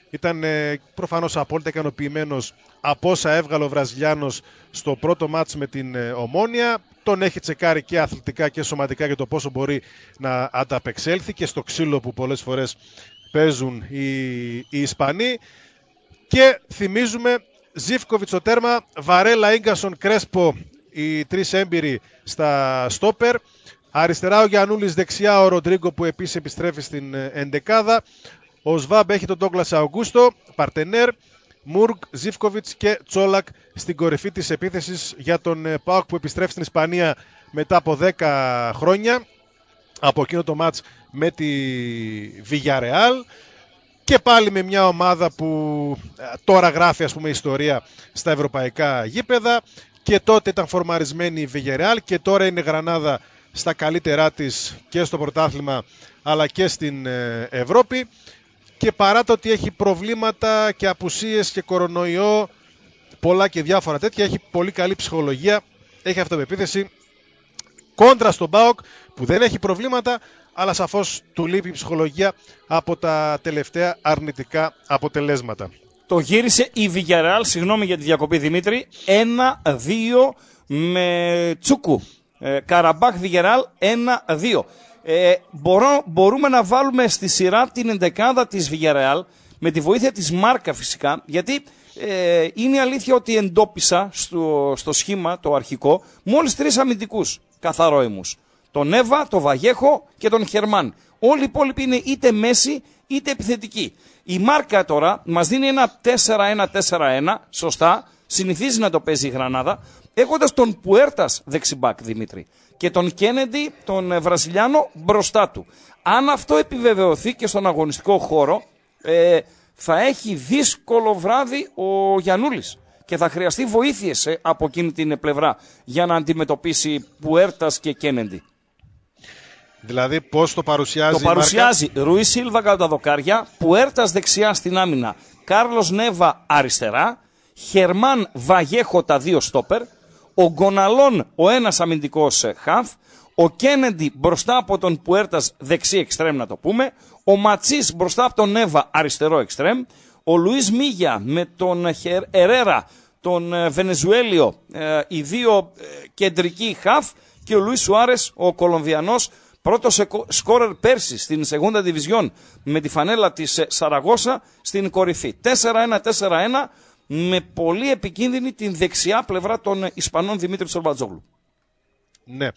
Ήταν προφανώς απόλυτα ικανοποιημένος από όσα έβγαλε ο Βραζιλιάνος στο πρώτο μάτς με την Ομόνια. Τον έχει τσεκάρει και αθλητικά και σωματικά για το πόσο μπορεί να ανταπεξέλθει και στο ξύλο που πολλές φορές παίζουν οι Ισπανοί. Και θυμίζουμε Ζίβκοβιτς στο τέρμα, Βαρέλα, Ίγκασον, Κρέσπο, οι τρεις έμπειροι στα στόπερ. Αριστερά ο Γιαννούλης, δεξιά ο Ροντρίγκο που επίσης επιστρέφει στην εντεκάδα. Ο Σβάμπ έχει τον Ντόγκλας Αουγκούστο, Παρτενέρ, Μουργκ, Ζίβκοβιτς και Τσόλακ στην κορυφή της επίθεσης για τον ΠΑΟΚ που επιστρέφει στην Ισπανία μετά από 10 χρόνια από εκείνο το μάτς με τη Villarreal. Και πάλι με μια ομάδα που τώρα γράφει ιστορία στα ευρωπαϊκά γήπεδα. Και τότε ήταν φορμαρισμένη η Villarreal και τώρα είναι Γρανάδα στα καλύτερά της και στο πρωτάθλημα αλλά και στην Ευρώπη. Και παρά το ότι έχει προβλήματα και απουσίες και κορονοϊό, πολλά και διάφορα τέτοια, έχει πολύ καλή ψυχολογία, έχει αυτοπεποίθηση. Κόντρα στον ΠΑΟΚ που δεν έχει προβλήματα, αλλά σαφώς του λείπει η ψυχολογία από τα τελευταία αρνητικά αποτελέσματα. Το γύρισε η Villarreal, συγγνώμη για τη διακοπή Δημήτρη, 1-2 με Τσούκου. Καραμπάχ Villarreal 1-2. Μπορούμε να βάλουμε στη σειρά την εντεκάδα της Villarreal με τη βοήθεια της Μάρκα φυσικά, γιατί είναι η αλήθεια ότι εντόπισα στο σχήμα το αρχικό μόλις 3 αμυντικούς καθαρόιμους. Τον Εύα, τον Βαγέχο και τον Χερμάν. Όλοι οι υπόλοιποι είναι είτε μέση είτε επιθετικοί. Η Μάρκα τώρα μας δίνει ένα 4-1-4-1, σωστά, συνηθίζει να το παίζει η Γρανάδα, έχοντας τον Πουέρτας δεξιμπάκ Δημήτρη και τον Κένεντι, τον Βραζιλιάνο, μπροστά του. Αν αυτό επιβεβαιωθεί και στον αγωνιστικό χώρο, θα έχει δύσκολο βράδυ ο Γιαννούλης και θα χρειαστεί βοήθειες από εκείνη την πλευρά για να αντιμετωπίσει Πουέρτας και Κένεντι. Δηλαδή πώς το παρουσιάζει το παρουσιάζει Ρουί Σίλβα κατά τα δοκάρια, Πουέρτας δεξιά στην άμυνα, Κάρλος Νέβα αριστερά, Χερμάν Βαγέχο τα 2 στόπερ, ο Γκοναλόν ο ένας αμυντικός χαφ, ο Κένεντι μπροστά από τον Πουέρτας δεξί εξτρέμ να το πούμε, ο Ματσίς μπροστά από τον Νέβα αριστερό εξτρέμ, ο Λουίς Μίγια με τον Ερέρα, τον Βενεζουέλιο, οι δύο κεντρικοί χαφ και ο Λουίς Σουάρες ο Κολομβιανός, πρώτος σκόρερ πέρσι στην Segunda Division με τη φανέλα της Σαραγώσα στην κορυφή. 4-1-4-1 με πολύ επικίνδυνη την δεξιά πλευρά των Ισπανών Δημήτρη Σορμπατζόγλου. Ναι.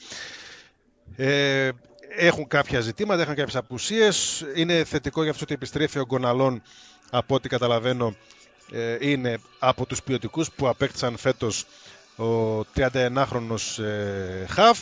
Έχουν κάποια ζητήματα, έχουν κάποιες απουσίες. Είναι θετικό για αυτούς ότι επιστρέφει ο Γκοναλόν, από ό,τι καταλαβαίνω είναι από τους ποιοτικούς που απέκτησαν φέτος ο 31χρονος χαφ.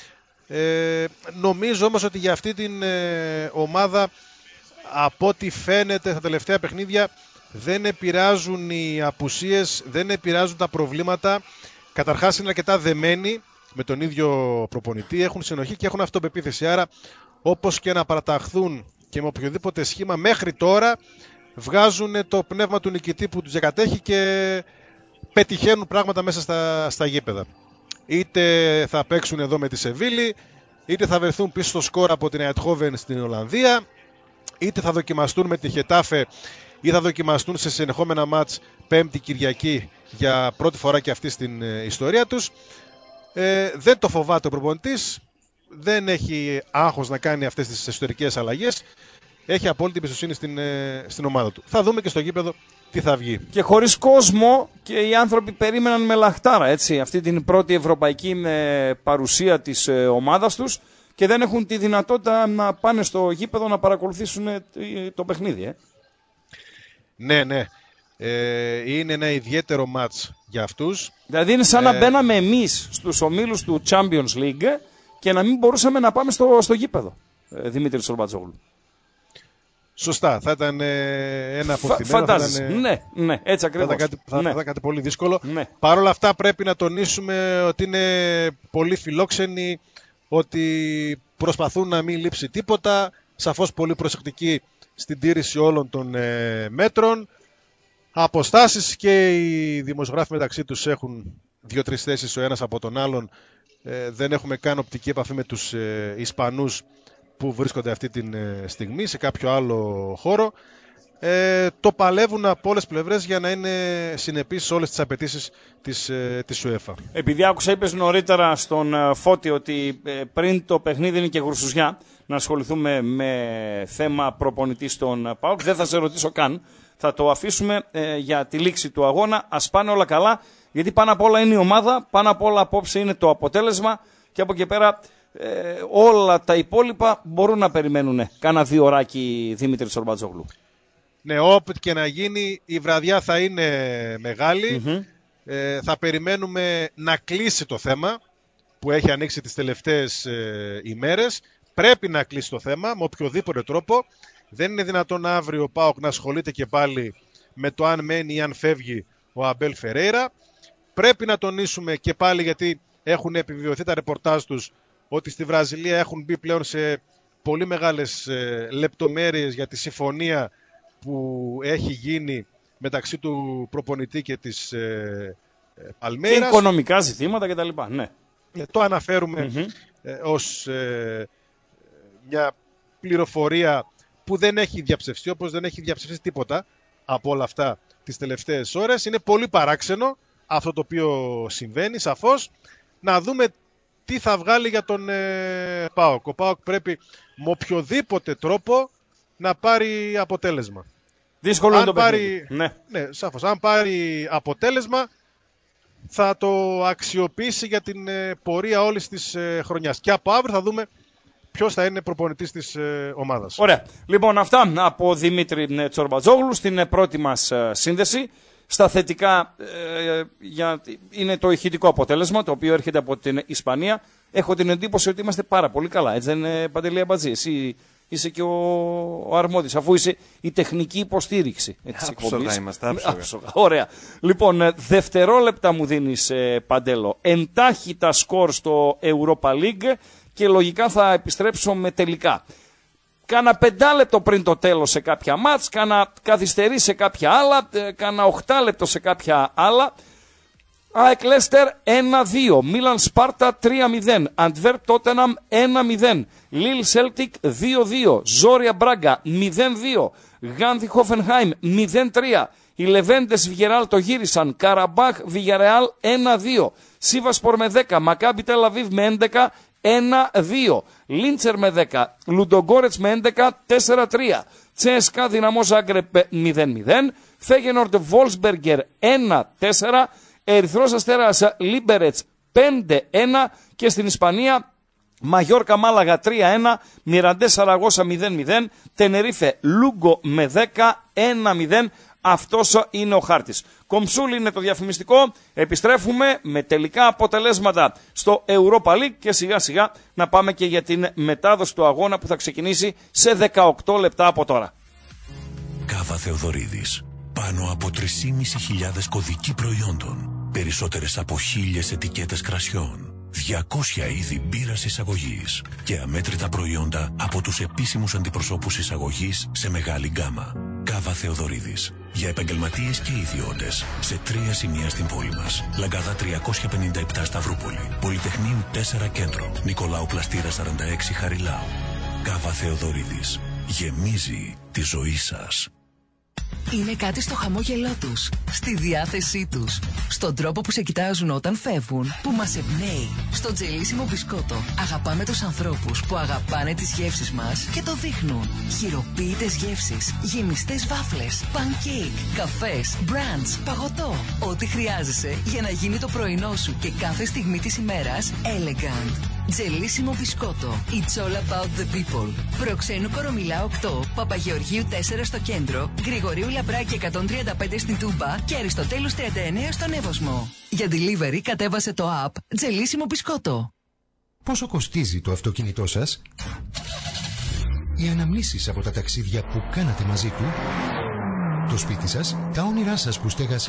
Νομίζω όμως ότι για αυτή την ομάδα, από ό,τι φαίνεται στα τελευταία παιχνίδια, δεν επηρεάζουν οι απουσίες, δεν επηρεάζουν τα προβλήματα. Καταρχάς είναι αρκετά δεμένοι με τον ίδιο προπονητή, έχουν συνοχή και έχουν αυτοπεποίθηση. Άρα όπως και να παραταχθούν και με οποιοδήποτε σχήμα μέχρι τώρα, βγάζουν το πνεύμα του νικητή που τους διακατέχει και πετυχαίνουν πράγματα μέσα στα γήπεδα. Είτε θα παίξουν εδώ με τη Σεβίλη, είτε θα βρεθούν πίσω στο σκορ από την Αιτχόβεν στην Ολλανδία, είτε θα δοκιμαστούν με τη Χετάφε ή θα δοκιμαστούν σε συνεχόμενα μάτς Πέμπτη Κυριακή για πρώτη φορά και αυτή στην ιστορία τους. Δεν το φοβάται ο προπονητής, δεν έχει άγχος να κάνει αυτές τις εσωτερικές αλλαγές, έχει απόλυτη εμπιστοσύνη στην ομάδα του. Θα δούμε και στο γήπεδο τι θα βγει. Και χωρίς κόσμο, και οι άνθρωποι περίμεναν με λαχτάρα αυτή την πρώτη ευρωπαϊκή παρουσία της ομάδας τους και δεν έχουν τη δυνατότητα να πάνε στο γήπεδο να παρακολουθήσουν το παιχνίδι. Ναι. Είναι ένα ιδιαίτερο μάτς για αυτούς. Δηλαδή είναι σαν να μπαίναμε εμείς στους ομίλους του Champions League και να μην μπορούσαμε να πάμε στο γήπεδο, Δημήτρη Σορμπατζόγλου. Σωστά, θα ήταν ένα αποθυμένο. Φαντάζεσαι, ναι, έτσι ακριβώς. Θα ήταν κάτι πολύ δύσκολο. Ναι. Παρ' όλα αυτά πρέπει να τονίσουμε ότι είναι πολύ φιλόξενοι, ότι προσπαθούν να μην λείψει τίποτα, σαφώς πολύ προσεκτικοί στην τήρηση όλων των μέτρων. Αποστάσεις, και οι δημοσιογράφοι μεταξύ τους έχουν 2-3 θέσεις ο ένας από τον άλλον. Δεν έχουμε καν οπτική επαφή με τους Ισπανούς που βρίσκονται αυτή τη στιγμή σε κάποιο άλλο χώρο. το παλεύουν από όλες τις πλευρές για να είναι συνεπείς σε όλες τις απαιτήσεις της UEFA. Επειδή άκουσα, είπες νωρίτερα στον Φώτη ότι πριν το παιχνίδι είναι και γρουσουζιά, να ασχοληθούμε με θέμα προπονητή στον ΠΑΟΚ. Δεν θα σε ρωτήσω καν. Θα το αφήσουμε για τη λήξη του αγώνα. Ας πάνε όλα καλά, γιατί πάνω απ' όλα είναι η ομάδα, πάνω απ' όλα απόψε είναι το αποτέλεσμα και από εκεί πέρα όλα τα υπόλοιπα μπορούν να περιμένουν κάνα 2 ωράκι, Δημήτρη Τσορμπατζόγλου. Ναι, όποτε και να γίνει, η βραδιά θα είναι μεγάλη. Θα περιμένουμε να κλείσει το θέμα που έχει ανοίξει τις τελευταίες ημέρες. Πρέπει να κλείσει το θέμα με οποιοδήποτε τρόπο. Δεν είναι δυνατόν αύριο ο ΠΑΟΚ να ασχολείται και πάλι με το αν μένει ή αν φεύγει ο Αμπέλ Φερέιρα. Πρέπει να τονίσουμε και πάλι, γιατί έχουν επιβεβαιωθεί τα ρεπορτάζ τους, ότι στη Βραζιλία έχουν μπει πλέον σε πολύ μεγάλες λεπτομέρειες για τη συμφωνία που έχει γίνει μεταξύ του προπονητή και της Παλμέιρας. Και οικονομικά ζητήματα κτλ. Ναι. Το αναφέρουμε ως μια πληροφορία που δεν έχει διαψευστεί, όπως δεν έχει διαψευστεί τίποτα από όλα αυτά τις τελευταίες ώρες. Είναι πολύ παράξενο αυτό το οποίο συμβαίνει, σαφώς. Να δούμε τι θα βγάλει για τον ΠΑΟΚ. Ο ΠΑΟΚ πρέπει με οποιοδήποτε τρόπο να πάρει αποτέλεσμα. Δύσκολο είναι το παιχνίδι. Ναι, σαφώς. Αν πάρει αποτέλεσμα θα το αξιοποιήσει για την πορεία όλης της χρονιάς. Και από αύριο θα δούμε ποιος θα είναι προπονητής της ομάδας. Ωραία. Λοιπόν, αυτά από Δημήτρη Τσορμπατζόγλου στην πρώτη μας σύνδεση. Στα θετικά είναι το ηχητικό αποτέλεσμα, το οποίο έρχεται από την Ισπανία. Έχω την εντύπωση ότι είμαστε πάρα πολύ καλά. Έτσι δεν είναι, Παντελή Αμπατζή? Εσύ είσαι και ο αρμόδιος, αφού είσαι η τεχνική υποστήριξη. Άψογα είμαστε, άψογα. Ωραία. Λοιπόν, δευτερόλεπτα μου δίνεις, Παντέλο. Εντάχει τα σκορ στο Europa League και λογικά θα επιστρέψω με τελικά. Κάνα 5 λεπτό πριν το τέλος σε κάποια μάτς, κάνα καθυστερεί σε κάποια άλλα, κάνα 8 λεπτό σε κάποια άλλα. ΑΕΚ Λέστερ 1-2, Μίλαν Σπάρτα 3-0, Αντβέρπ Τότεναμ 1-0, Λίλ Σέλτικ 2-2, Ζόρια Μπράγκα 0-2, Γάνδη Χόφενχάιμ 0-3, οι Λεβέντες Βιγεράλ το γύρισαν, Καραμπάχ Βιγερεάλ 1-2, Σίβασπορ με 10, Μακάμπι Τελαβίβ με 11, 1-2, Λίντσερ με 10, Λουντογκόρετς με 11, 4-3, Τσέσκα Δυναμό Ζάγκρεπ 0-0, Φέγενορντ Βόλσμπεργκερ 1-4, Ερυθρός Αστέρας Λίμπερετς 5-1 και στην Ισπανία Μαγιόρκα Μάλαγα 3-1, Μιραντέ Σαραγώσα 0-0, Τενερίφε Λούγκο με 10, 1-0. Αυτός είναι ο χάρτης. Κομψούλη είναι το διαφημιστικό. Επιστρέφουμε με τελικά αποτελέσματα στο Europa League και σιγά σιγά να πάμε και για την μετάδοση του αγώνα που θα ξεκινήσει σε 18 λεπτά από τώρα. Κάβα Θεοδωρίδης. Πάνω από 3.500 κωδικοί προϊόντων. Περισσότερες από 1.000 ετικέτες κρασιών. 200 είδη μπύρας εισαγωγής. Και αμέτρητα προϊόντα από τους επίσημους αντιπροσώπους εισαγωγής σε μεγάλη γκάμα. Κάβα Θεοδωρίδης. Για επαγγελματίες και ιδιώτες. Σε 3 σημεία στην πόλη μας. Λαγκάδα 357 Σταυρούπολη. Πολυτεχνείου 4 Κέντρο. Νικολάου Πλαστήρα 46 Χαριλάου. Κάβα Θεοδωρίδης. Γεμίζει τη ζωή σας. Είναι κάτι στο χαμόγελό τους, στη διάθεσή τους, στον τρόπο που σε κοιτάζουν όταν φεύγουν, που μας εμπνέει. Στο τζελίσιμο μπισκότο αγαπάμε τους ανθρώπους που αγαπάνε τις γεύσεις μας και το δείχνουν. Χειροποίητες γεύσεις, γεμιστές βάφλες, pancake, καφές, μπραντς, παγωτό. Ό,τι χρειάζεσαι για να γίνει το πρωινό σου και κάθε στιγμή της ημέρας elegant. Τζελίσιμο μπισκότο. It's all about the people. Προξένου Κορομιλά 8, Παπαγεωργίου 4 στο κέντρο, Γρηγορίου Λαμπράκη 135 στην Τούμπα και Αριστοτέλους 39 στον Εύωσμο. Για delivery κατέβασε το app Τζελίσιμο μπισκότο. Πόσο κοστίζει το αυτοκίνητό σας? Οι αναμνήσεις από τα ταξίδια που κάνατε μαζί του? Το σπίτι σας? Τα όνειρά σας που στέγασε?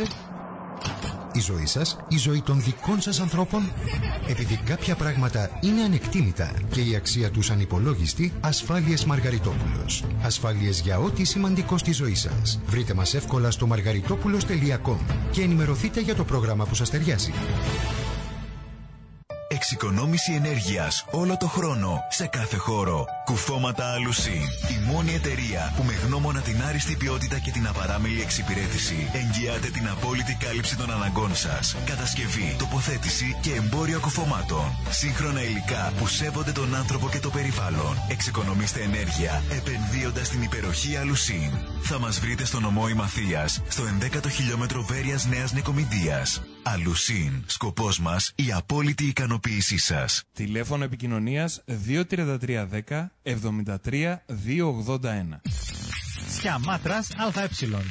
Η ζωή σας, η ζωή των δικών σας ανθρώπων? Επειδή κάποια πράγματα είναι ανεκτήμητα και η αξία τους ανυπολόγιστη, Ασφάλειες Μαργαριτόπουλος. Ασφάλειες για ό,τι σημαντικό στη ζωή σας. Βρείτε μας εύκολα στο margaritopoulos.com και ενημερωθείτε για το πρόγραμμα που σας ταιριάζει. Εξοικονόμηση ενέργειας όλο το χρόνο, σε κάθε χώρο. Κουφώματα Αλουσίν. Η μόνη εταιρεία που με γνώμονα την άριστη ποιότητα και την απαράμιλη εξυπηρέτηση εγγυάται την απόλυτη κάλυψη των αναγκών σας. Κατασκευή, τοποθέτηση και εμπόριο κουφωμάτων. Σύγχρονα υλικά που σέβονται τον άνθρωπο και το περιβάλλον. Εξοικονομήστε ενέργεια επενδύοντας στην υπεροχή Αλουσίν. Θα μας βρείτε στο νομό Ημαθίας, στο 11ο χιλιόμετρο Βέρειας Νέας Νικομηντίας. Αλουσίν. Σκοπός μας η απόλυτη ικανοποίησή σας. Τηλέφωνο επικοινωνίας 23310 73 281. Σιαμάτρας ΑΕ.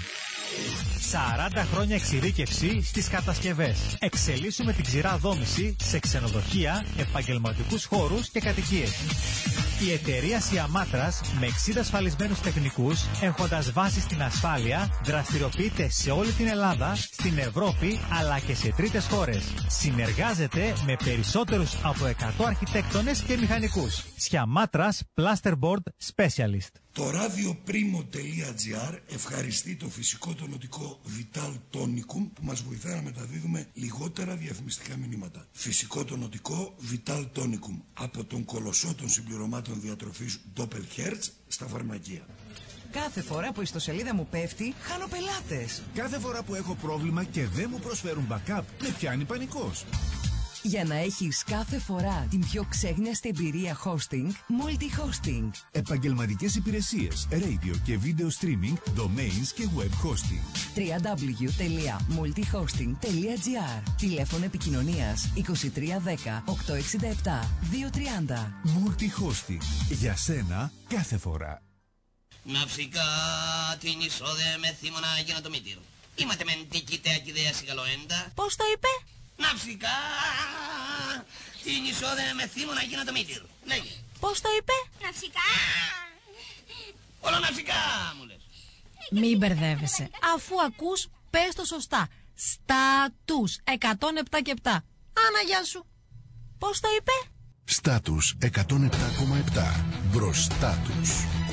40 χρόνια εξειδίκευση στις κατασκευές. Εξελίσσουμε την ξηρά δόμηση σε ξενοδοχεία, επαγγελματικούς χώρους και κατοικίες. Η εταιρεία Σιαμάτρας με 60 ασφαλισμένους τεχνικούς, έχοντας βάση στην ασφάλεια, δραστηριοποιείται σε όλη την Ελλάδα, στην Ευρώπη αλλά και σε τρίτες χώρες. Συνεργάζεται με περισσότερους από 100 αρχιτέκτονες και μηχανικούς. Σιαμάτρας Plasterboard Specialist. Το radioprimo.gr ευχαριστεί το φυσικό τονωτικό Vital Tonicum που μας βοηθά να μεταδίδουμε λιγότερα διαφημιστικά μηνύματα. Φυσικό τονωτικό Vital Tonicum από τον κολοσσό των συμπληρωμάτων διατροφής Doppelherz στα φαρμακεία. Κάθε φορά που η ιστοσελίδα μου πέφτει, χάνω πελάτες. Κάθε φορά που έχω πρόβλημα και δεν μου προσφέρουν backup, με πιάνει πανικός. Για να έχεις κάθε φορά την πιο ξέχνιαστη εμπειρία hosting, multi-hosting. Επαγγελματικές υπηρεσίες, radio και video streaming, domains και web hosting. www.multihosting.gr. Τηλέφωνο επικοινωνίας 2310 867 230. Multi-hosting. Για σένα κάθε φορά. Ναυσικά την εισόδε με θύμωνα για να το μήτυρ. Είμαστε μεν τικητέα και ιδέα σιγαλοέντα. Πώς το είπε? Ναυσικά την εισόδε με θύμωνα για να το μήτυρ. Λέγε. Πώς το είπε? Ναυσικά. Όλο ναυσικά μου λες. Μην μπερδεύεσαι. Αφού ακούς, πες το σωστά. Στάτους 107 και 7. Άνα, γεια σου. Πώς το είπε? Στάτους 107,7. Μπροστά τους.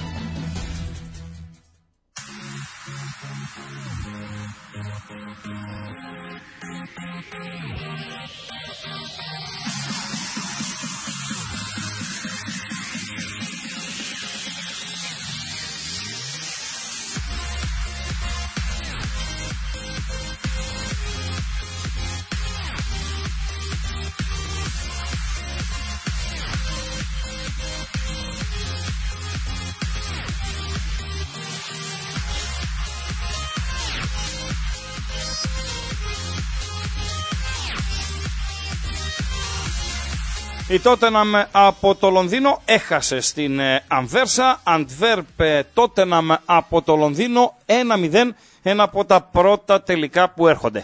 Η Τότεναμ από το Λονδίνο έχασε στην Αμβέρσα. Αντβέρπ Τότεναμ από το Λονδίνο 1-0, ένα από τα πρώτα τελικά που έρχονται.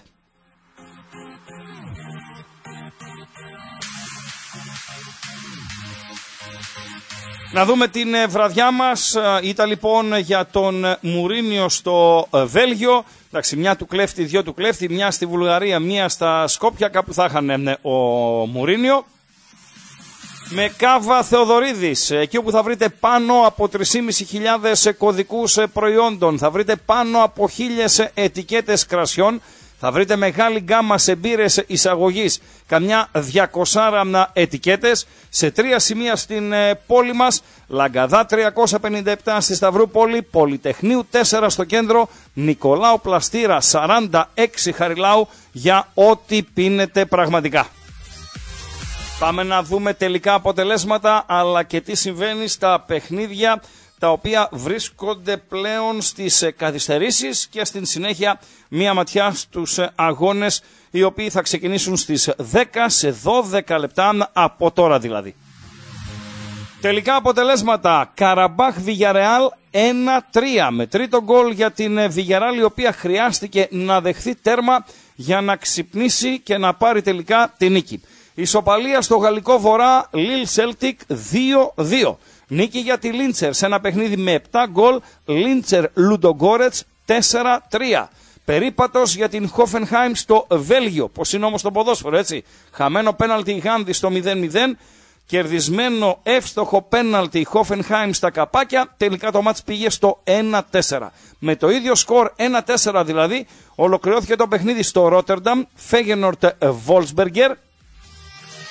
Να δούμε την βραδιά μας. Ήταν λοιπόν για τον Μουρίνιο στο Βέλγιο. Εντάξει, μια του κλέφτη, δυο του κλέφτη, μια στη Βουλγαρία, μια στα Σκόπια, κάπου θα είχαν ο Μουρίνιο. Με Κάβα Θεοδωρίδης, εκεί όπου θα βρείτε πάνω από 3.500 κωδικούς προϊόντων, θα βρείτε πάνω από 1.000 ετικέτες κρασιών, θα βρείτε μεγάλη γκάμα σε μπύρες εισαγωγής, καμιά 200 ετικέτες, σε 3 σημεία στην πόλη μας, Λαγκαδά 357 στη Σταυρούπολη, Πολυτεχνείου 4 στο κέντρο, Νικολάου Πλαστήρα 46 Χαριλάου, για ό,τι πίνετε πραγματικά. Πάμε να δούμε τελικά αποτελέσματα, αλλά και τι συμβαίνει στα παιχνίδια τα οποία βρίσκονται πλέον στις καθυστερήσεις, και στην συνέχεια μία ματιά στους αγώνες οι οποίοι θα ξεκινήσουν στις 10 σε 12 λεπτά από τώρα δηλαδή. Τελικά αποτελέσματα: Καραμπάχ Βιγιαρεάλ 1-3, με τρίτο γκολ για την Βιγιαρεάλ, η οποία χρειάστηκε να δεχθεί τέρμα για να ξυπνήσει και να πάρει τελικά την νίκη. Ισοπαλία στο γαλλικό βορρά, Λιλ Σέλτικ 2-2. Νίκη για τη Λίντσερ σε ένα παιχνίδι με 7 γκολ, Λίντσερ Λουντογκόρετς 4-3. Περίπατος για την Χόφενχάιμ στο Βέλγιο. Πώς είναι όμως το ποδόσφαιρο, έτσι. Χαμένο πέναλτι η Γάνδη στο 0-0. Κερδισμένο εύστοχο πέναλτι η Χόφενχάιμ στα καπάκια. Τελικά το μάτς πήγε στο 1-4. Με το ίδιο σκορ 1-4 δηλαδή, ολοκληρώθηκε το παιχνίδι στο Ρότερνταμ, Φέγενορτ Βόλσμπεργκερ.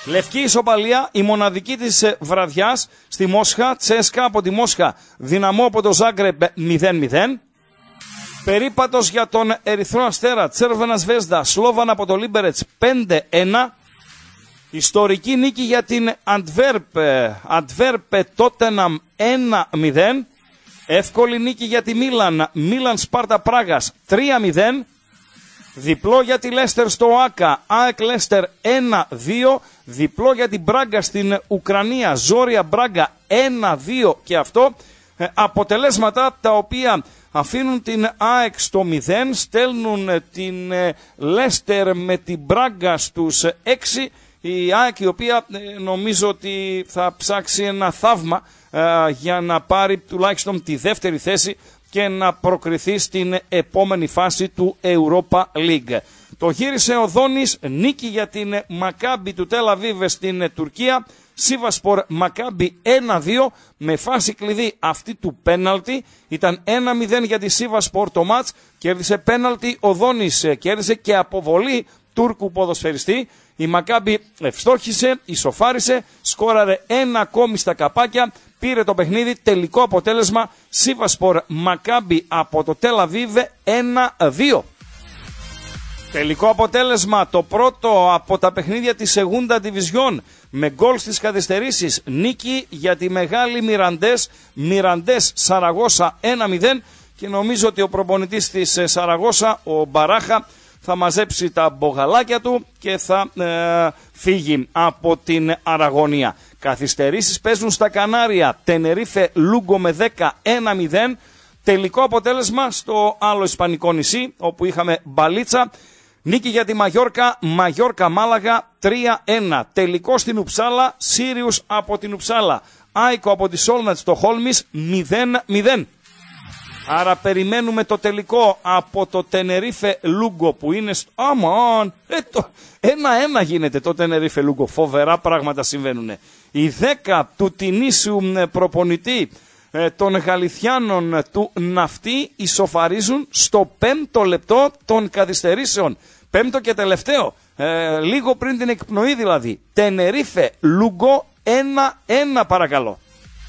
Λευκή ισοπαλία, η μοναδική της βραδιάς στη Μόσχα. Τσέσκα από τη Μόσχα, Δυναμό από το Ζάγκρεπ 0-0. Περίπατος για τον Ερυθρό Αστέρα, Τσέρβενα Σβέσδα, Σλόβαν από το Λίμπερετς 5-1. Ιστορική νίκη για την Αντβέρπε Τότεναμ 1-0. Εύκολη νίκη για τη Μίλαν Σπάρτα Πράγας 3-0. Διπλό για τη Λέστερ στο ΆΚΑ, ΑΕΚ Λέστερ 1-2. Διπλό για την Μπράγκα στην Ουκρανία, Ζόρια Μπράγκα 1-2 και αυτό. Αποτελέσματα τα οποία αφήνουν την ΑΕΚ στο 0, στέλνουν την Λέστερ με την Μπράγκα στους 6. Η ΑΕΚ η οποία νομίζω ότι θα ψάξει ένα θαύμα για να πάρει τουλάχιστον τη δεύτερη θέση και να προκριθεί στην επόμενη φάση του Europa League. Το γύρισε ο Δόνης, νίκη για την Μακάμπι του Τελ Αβίβ στην Τουρκία. Σίβασπορ Μακάμπι 1-2 με φάση κλειδί αυτή του πέναλτι. Ήταν 1-0 για τη Σίβασπορ το μάτς. Κέρδισε πέναλτι ο Δόνης, κέρδισε και αποβολή Τούρκου ποδοσφαιριστή. Η Μακάμπι ευστόχησε, ισοφάρισε, σκόραρε ένα ακόμη στα καπάκια. Πήρε το παιχνίδι, τελικό αποτέλεσμα Σίβασπορ Μακάμπι από το Τελ Αβίβ 1-2. Τελικό αποτέλεσμα, το πρώτο από τα παιχνίδια της Segunda Division με γκολ στις καθυστερήσεις, νίκη για τη μεγάλη Μιραντές Σαραγώσα 1-0 και νομίζω ότι ο προπονητής της Σαραγώσα, ο Μπαράχα, θα μαζέψει τα μπογαλάκια του και θα φύγει από την Αραγωνία. Καθυστερήσεις παίζουν στα Κανάρια, Τενερίφε Λούγκο με 10 1-0. Τελικό αποτέλεσμα στο άλλο ισπανικό νησί όπου είχαμε μπαλίτσα. Νίκη για τη Μαγιόρκα Μάλαγα 3-1. Τελικό στην Ουψάλα, Σύριους από την Ουψάλα, Άικο από τη Σόλνατ στο Χόλμις 0-0. Άρα περιμένουμε το τελικό από το Τενερίφε Λούγκο που είναι στο... Αμον! 1-1 γίνεται το Τενερίφε Λούγκο. Φοβερά πράγματα συμβαίνουν. Οι 10 του Τινήσιου προπονητή των Γαλιθιάνων του Ναυτί ισοφαρίζουν στο 5ο λεπτό των καθυστερήσεων. 5ο και τελευταίο. Λίγο πριν την εκπνοή δηλαδή. Τενερίφε Λούγκο 1-1 παρακαλώ.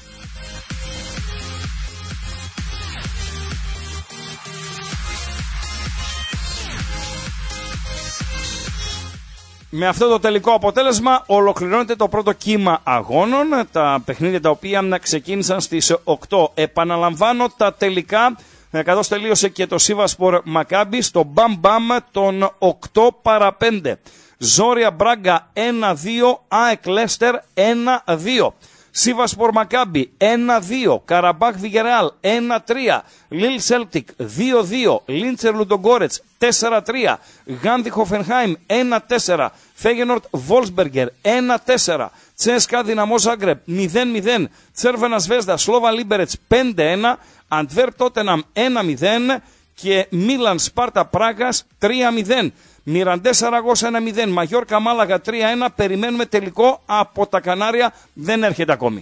Με αυτό το τελικό αποτέλεσμα ολοκληρώνεται το πρώτο κύμα αγώνων, τα παιχνίδια τα οποία ξεκίνησαν στις 8. Επαναλαμβάνω τα τελικά, καθώς τελείωσε και το Σίβασπορ Μακάμπι στο Μπαμ Μπαμ των 8 παρα 5. Ζόρια Μπράγκα 1-2, ΑΕΚ Λέστερ 1-2. Σίβασπορ Μακάμπι 1-2, Καραμπάχ Βιγερεάλ 1-3, Λίλ Σέλτικ 2-2, Λίντσερ Λουντογκόρετς 4-3, Γάνδη Χοφενχάιμ 1-4, Φέγενορτ Βόλσμπεργκερ 1-4, Τσέσκα Δυναμό Ζάγκρεπ 0-0, Τσέρβενα Σβέσδα Σλόβα Λίμπερετς 5-1, Αντβέρπ Τότεναμ 1-0 και Μίλαν Σπάρτα Πράγας 3-0. Μιραντές Σαραγώσα 1-0, Μαγιόρκα Μάλαγα 3-1, περιμένουμε τελικό από τα Κανάρια, δεν έρχεται ακόμη.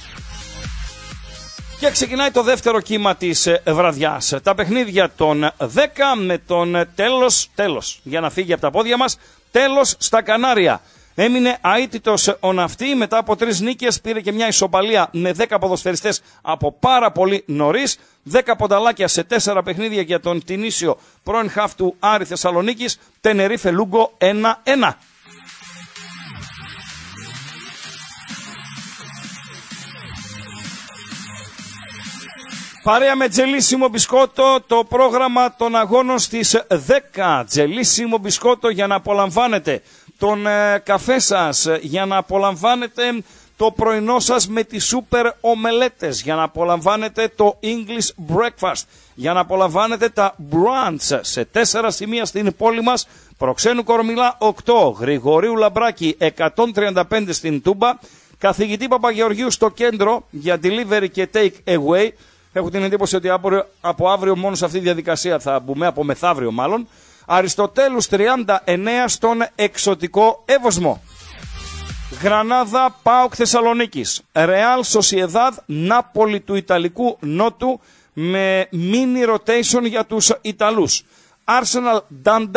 Και ξεκινάει το δεύτερο κύμα της βραδιάς. Τα παιχνίδια των 10 με τον τέλος, για να φύγει από τα πόδια μας, τέλος στα Κανάρια. Έμεινε αίτητος ο Ναυτί μετά από 3 νίκες, πήρε και μια ισοπαλία με 10 ποδοσφαιριστές από πάρα πολύ νωρίς. 10 πονταλάκια σε 4 παιχνίδια για τον Τινήσιο πρώην χαφ του Άρη Θεσσαλονίκης. Τενερίφε Λούγκο 1-1. Παρέα με Τζελίσιμο Μπισκότο, το πρόγραμμα των αγώνων στις 10. Τζελίσιμο Μπισκότο για να απολαμβάνετε τον καφέ σας, για να απολαμβάνετε το πρωινό σας με τις σούπερ ομελέτες, για να απολαμβάνετε το English breakfast, για να απολαμβάνετε τα brunch σε 4 σημεία στην πόλη μας. Προξένου Κορμιλά 8, Γρηγορίου Λαμπράκη 135 στην Τούμπα, Καθηγητή Παπαγεωργίου στο κέντρο για delivery και take away. Έχω την εντύπωση ότι από αύριο μόνο σε αυτή τη διαδικασία θα μπούμε, από μεθαύριο μάλλον. Αριστοτέλους 39 στον εξωτικό Εύωσμο. Γρανάδα ΠΑΟΚ Θεσσαλονίκης. Ρεάλ Σοσιεδάδ Νάπολη του Ιταλικού Νότου με mini rotation για τους Ιταλούς. Arsenal Dundalk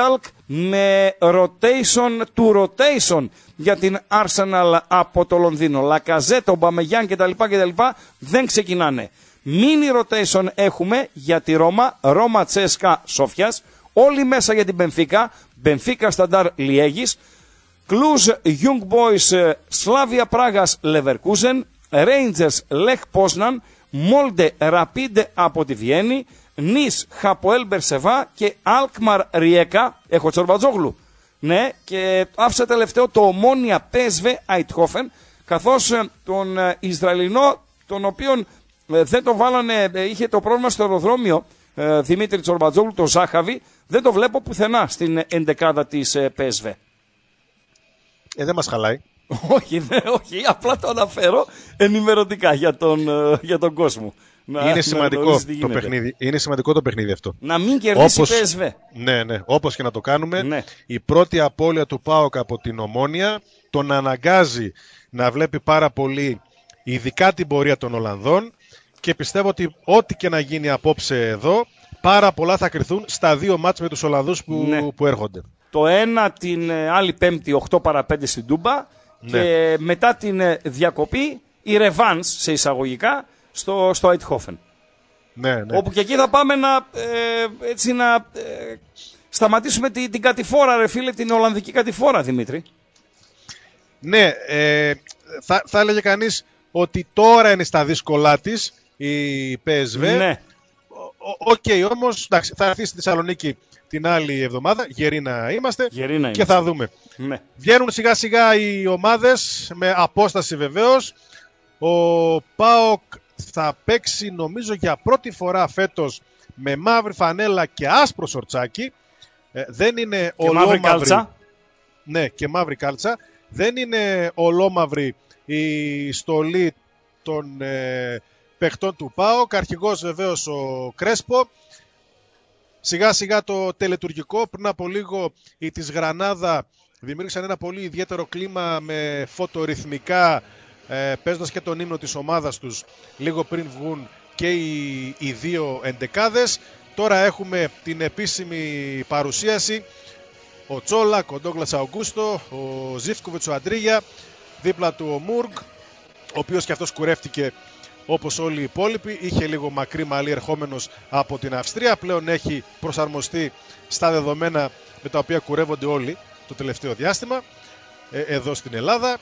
με rotation to rotation για την Arsenal από το Λονδίνο. Λακαζέτο, Μπαμεγιάν κτλ. Δεν ξεκινάνε. Mini rotation έχουμε για τη Ρώμα Τσέσκα Σόφιας, όλοι μέσα για την Μπενφίκα Σταντάρ Λιέγης, Κλουζ Young Boys Σλάβια Πράγας Λεβερκούζεν, Rangers Λεχ Πόσναν, Μόλντε Ραπίντε από τη Βιέννη, Νις Χαποέλ Μπερσεβά και Αλκμαρ Ριέκα. Έχω Τσορμπατζόγλου. Ναι, και άφησα τελευταίο το Ομόνια PSV Eindhoven, καθώς τον Ισραηλινό, τον οποίον δεν το βάλανε, είχε το πρόβλημα στο αεροδρόμιο, Δημήτρη Τσορμπατζόγλου, το Ζάχαβη, δεν το βλέπω πουθενά στην εντεκάδα της PSV. Δεν μας χαλάει. Όχι, απλά το αναφέρω ενημερωτικά για τον κόσμο. Είναι σημαντικό το παιχνίδι. Είναι σημαντικό το παιχνίδι αυτό. Να μην κερδίσει η PSV. Ναι. Όπως και να το κάνουμε, ναι. Η πρώτη απώλεια του ΠΑΟΚ από την Ομόνια τον αναγκάζει να βλέπει πάρα πολύ, ειδικά την πορεία των Ολλανδών, και πιστεύω ότι ό,τι και να γίνει απόψε εδώ, πάρα πολλά θα κρυθούν στα δύο μάτς με τους Ολλανδούς που έρχονται. Το ένα την άλλη Πέμπτη 8 παρά 5 στην Τούμπα, και μετά την διακοπή η ρεβάνς σε εισαγωγικά στο Eindhoven. Ναι. Όπου και εκεί θα πάμε να σταματήσουμε την κατηφόρα, ρε φίλε, την Ολλανδική κατηφόρα, Δημήτρη. Ναι, θα έλεγε κανείς ότι τώρα είναι στα δύσκολά της η PSV. Ναι. Όμως εντάξει, θα έρθει στη Θεσσαλονίκη την άλλη εβδομάδα, γεροί να είμαστε, και θα δούμε. Ναι. Βγαίνουν σιγά σιγά οι ομάδες, με απόσταση βεβαίως. Ο ΠΑΟΚ θα παίξει νομίζω για πρώτη φορά φέτος με μαύρη φανέλα και άσπρο σορτσάκι. Δεν είναι ολόμαυρη. Ναι, και μαύρη κάλτσα. Δεν είναι ολόμαυρη η στολή των παιχτών του ΠΑΟΚ. Αρχηγός βεβαίως ο Κρέσπο. Σιγά σιγά το τελετουργικό. Πριν από λίγο οι της Γρανάδα δημιούργησαν ένα πολύ ιδιαίτερο κλίμα με φωτορυθμικά, παίζοντας και τον ύμνο της ομάδας τους λίγο πριν βγουν και οι δύο εντεκάδες. Τώρα έχουμε την επίσημη παρουσίαση. Ο Τσόλακ, ο Ντόγκλας Αουγκούστο, ο Ζίφκοβιτς, ο Αντρίγια, δίπλα του ο Μουργκ, ο οποίος και αυτός κουρεύτηκε όπως όλοι οι υπόλοιποι. Είχε λίγο μακρύ μαλλί ερχόμενος από την Αυστρία. Πλέον έχει προσαρμοστεί στα δεδομένα με τα οποία κουρεύονται όλοι το τελευταίο διάστημα εδώ στην Ελλάδα.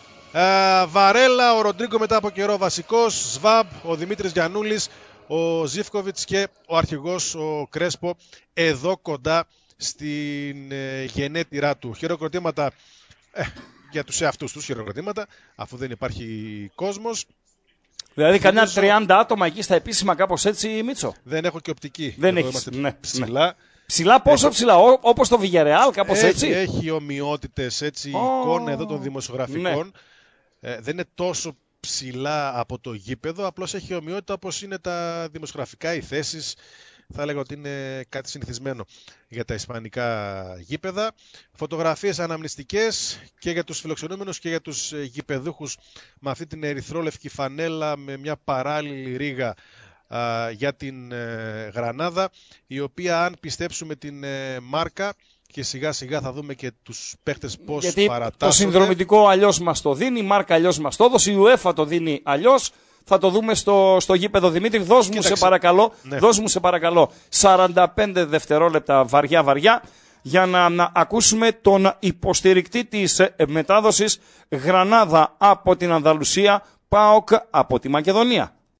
Βαρέλα, ο Ροντρίγκο μετά από καιρό βασικός, Σβάμπ, ο Δημήτρης Γιαννούλης, ο Ζίφκοβιτς και ο αρχηγός ο Κρέσπο εδώ κοντά στην γενέτειρά του. Χειροκροτήματα για τους εαυτούς τους, χειροκροτήματα, αφού δεν υπάρχει κόσμος. Δηλαδή κανένα 30 άτομα εκεί στα επίσημα, κάπως έτσι, Μίτσο? Δεν έχω και οπτική. Δεν έχεις, ψηλά. Ναι. Ψηλά, πόσο ψηλά, όπως το Villarreal, κάπως έτσι? Έχει ομοιότητες, έτσι, εικόνα εδώ των δημοσιογραφικών. Ναι. Δεν είναι τόσο ψηλά από το γήπεδο, απλώς έχει ομοιότητα όπως είναι τα δημοσιογραφικά, οι θέσεις. Θα έλεγα ότι είναι κάτι συνηθισμένο για τα ισπανικά γήπεδα. Φωτογραφίες αναμνηστικές και για τους φιλοξενούμενους και για τους γηπεδούχους, με αυτή την ερυθρόλευκη φανέλα με μια παράλληλη ρίγα για την Γρανάδα, η οποία, αν πιστέψουμε την μάρκα, και σιγά σιγά θα δούμε και τους παίχτες πώς παρατάσσονται. Το συνδρομητικό αλλιώς μας το δίνει, η μάρκα αλλιώς μας το έδωσε, η UEFA το δίνει αλλιώς. Θα το δούμε στο γήπεδο. Δημήτρη, δώσ' μου σε παρακαλώ 45 δευτερόλεπτα βαριά για να ακούσουμε τον υποστηρικτή της μετάδοσης, Γρανάδα από την Ανδαλουσία, ΠΑΟΚ από τη Μακεδονία.